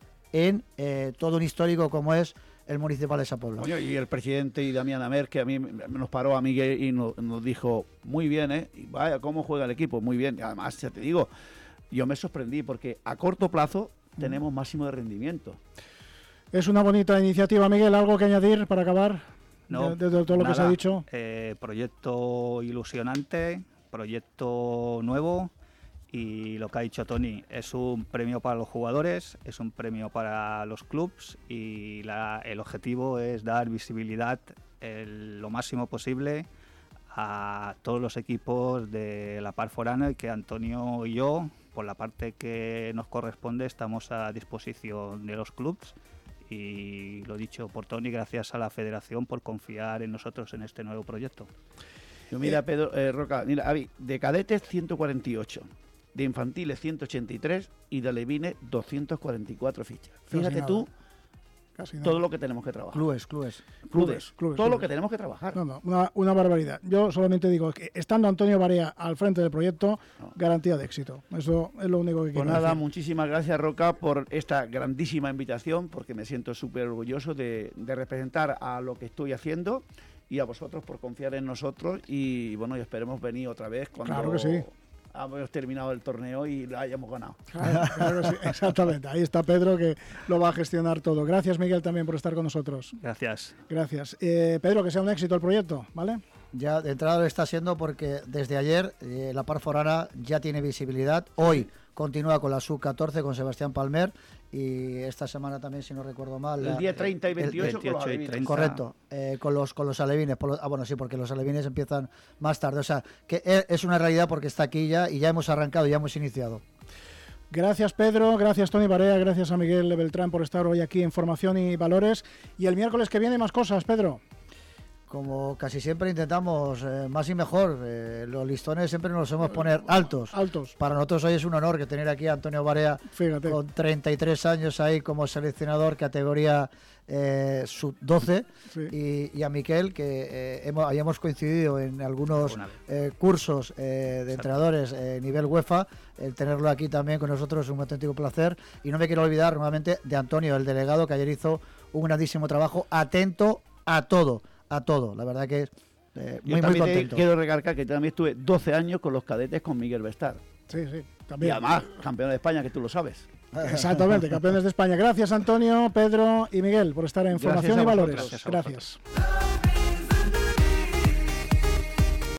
[SPEAKER 3] en eh, todo un histórico como es el municipal de Sa Pobla.
[SPEAKER 4] Oye, y el presidente y Damián Amer, que a mí nos paró a Miguel y nos, nos dijo, muy bien, ¿eh? Y vaya, ¿cómo juega el equipo? Muy bien. Y además, ya te digo, yo me sorprendí porque a corto plazo tenemos máximo de rendimiento.
[SPEAKER 2] Es una bonita iniciativa, Miguel. ¿Algo que añadir para acabar?
[SPEAKER 5] No,
[SPEAKER 2] de, de todo lo
[SPEAKER 5] nada,
[SPEAKER 2] que se ha dicho.
[SPEAKER 5] Eh, proyecto ilusionante, proyecto nuevo y lo que ha dicho Tony, es un premio para los jugadores, es un premio para los clubs y la, el objetivo es dar visibilidad el, lo máximo posible a todos los equipos de la par forana y que Antonio y yo, por la parte que nos corresponde, estamos a disposición de los clubs. Y lo dicho por Tony, gracias a la federación por confiar en nosotros en este nuevo proyecto.
[SPEAKER 4] Yo mira, Pedro, eh, Roca, mira, Avi, de cadetes ciento cuarenta y ocho, de infantiles ciento ochenta y tres y de alevines doscientas cuarenta y cuatro fichas. Fíjate tú Casi todo lo que tenemos que trabajar.
[SPEAKER 3] Clubes, clubes.
[SPEAKER 4] Clubes, clubes todo clubes. Lo que tenemos que trabajar.
[SPEAKER 2] No, no, una, una barbaridad. Yo solamente digo que estando Antonio Barea al frente del proyecto, no. garantía de éxito. Eso es lo único que quiero
[SPEAKER 4] Pues nada,
[SPEAKER 2] decir.
[SPEAKER 4] muchísimas gracias, Roca, por esta grandísima invitación, porque me siento súper orgulloso de, de representar a lo que estoy haciendo y a vosotros por confiar en nosotros y bueno, y esperemos venir otra vez cuando...
[SPEAKER 2] Claro que sí.
[SPEAKER 4] Hemos terminado el torneo y lo hayamos ganado.
[SPEAKER 2] Claro, claro que sí, exactamente. Ahí está Pedro que lo va a gestionar todo. Gracias, Miguel, también por estar con nosotros.
[SPEAKER 5] Gracias.
[SPEAKER 2] Gracias. Eh, Pedro, que sea un éxito el proyecto, ¿vale?
[SPEAKER 3] Ya de entrada lo está siendo porque desde ayer eh, la par forana ya tiene visibilidad. Hoy continúa con la sub catorce con Sebastián Palmer y esta semana también, si no recuerdo mal,
[SPEAKER 4] el día treinta y veintiocho,
[SPEAKER 5] el veintiocho y treinta.
[SPEAKER 3] Correcto, eh, con los con los alevines. Por los, ah, bueno, sí, porque los alevines empiezan más tarde. O sea, que es una realidad porque está aquí ya y ya hemos arrancado, ya hemos iniciado.
[SPEAKER 2] Gracias, Pedro, gracias, Tony Barea, gracias a Miguel Beltrán por estar hoy aquí en Formación y Valores. Y el miércoles que viene más cosas, Pedro.
[SPEAKER 3] Como casi siempre intentamos eh, más y mejor, eh, los listones siempre nos los hemos poner altos.
[SPEAKER 2] Altos.
[SPEAKER 3] Para nosotros hoy es un honor que tener aquí a Antonio Barea, Fíjate. con treinta y tres años ahí como seleccionador categoría eh, sub doce, sí. y, y a Miquel, que eh, hemos, habíamos coincidido en algunos eh, cursos eh, de entrenadores eh, nivel UEFA. El tenerlo aquí también con nosotros es un auténtico placer. Y no me quiero olvidar nuevamente de Antonio, el delegado, que ayer hizo un grandísimo trabajo, atento a todo. A todo, la verdad que eh, muy, muy contento.
[SPEAKER 4] Quiero recalcar que también estuve doce años con los cadetes con Miguel Bestar.
[SPEAKER 2] Sí, sí, también.
[SPEAKER 4] Y además, campeón de España, que tú lo sabes.
[SPEAKER 2] Exactamente, campeones de España. Gracias, Antonio, Pedro y Miguel, por estar en Gracias Formación y Valores. Gracias.